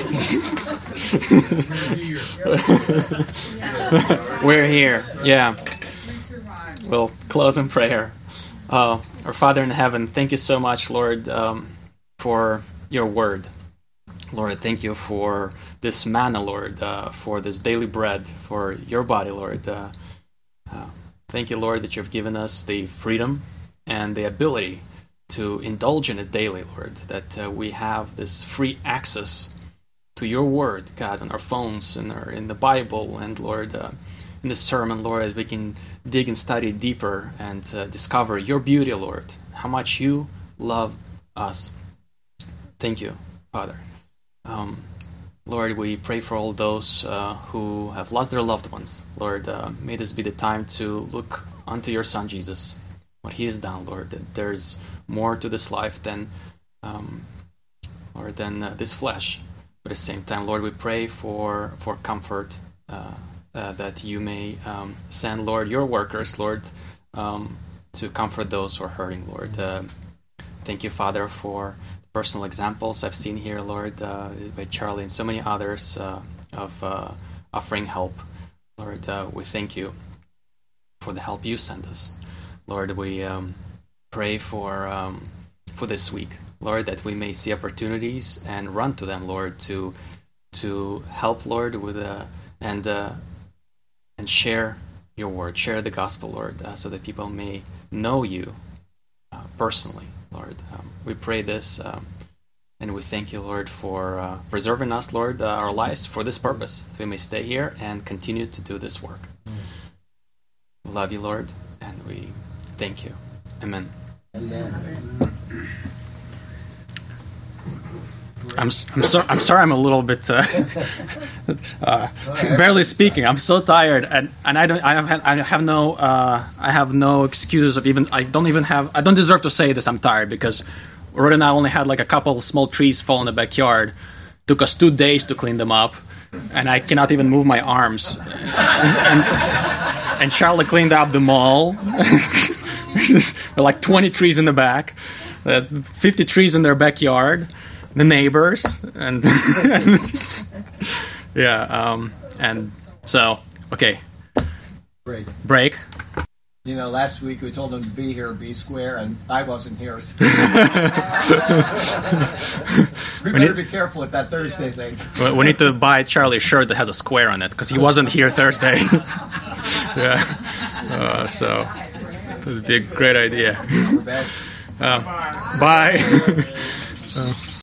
We're here. Yeah. We'll close in prayer. Our Father in heaven, thank you so much, Lord, for your word. Lord, thank you for this manna, Lord, for this daily bread, for your body, Lord. Thank you, Lord, that you've given us the freedom and the ability to indulge in it daily, Lord, that we have this free access to your word, God, on our phones, in the Bible, and Lord, in the sermon, Lord, we can dig and study deeper and discover your beauty, Lord, how much you love us. Thank you, Father. Lord, we pray for all those who have lost their loved ones. Lord, may this be the time to look unto your Son, Jesus, what he has done, Lord, that there's more to this life than this flesh. But at the same time, Lord, we pray for comfort, that you may send, Lord, your workers, Lord, to comfort those who are hurting, Lord. Thank you, Father, for personal examples I've seen here, Lord, by Charlie and so many others of offering help. Lord, we thank you for the help you send us. Lord, we pray for this week, Lord, that we may see opportunities and run to them, Lord, to help, Lord, with and share your word, share the gospel, Lord, so that people may know you personally, Lord. We pray this, and we thank you, Lord, for preserving us, Lord, our lives for this purpose, that we may stay here and continue to do this work. We love you, Lord, and we thank you. Amen. Amen. I'm sorry. I'm a little bit barely speaking. I'm so tired, and I have no excuses of even. I don't deserve to say this. I'm tired because Rhoda and I only had like a couple small trees fall in the backyard. Took us 2 days to clean them up, and I cannot even move my arms. And Charlie cleaned up the mall. Like 20 trees in the back, 50 trees in their backyard, the neighbors, and yeah, and so okay. Break. You know, last week we told them to be here, be square, and I wasn't here. So. We better be careful with that Thursday thing. We need to buy Charlie a shirt that has a square on it because he wasn't here Thursday. Yeah, so. It would be a great idea. Bye.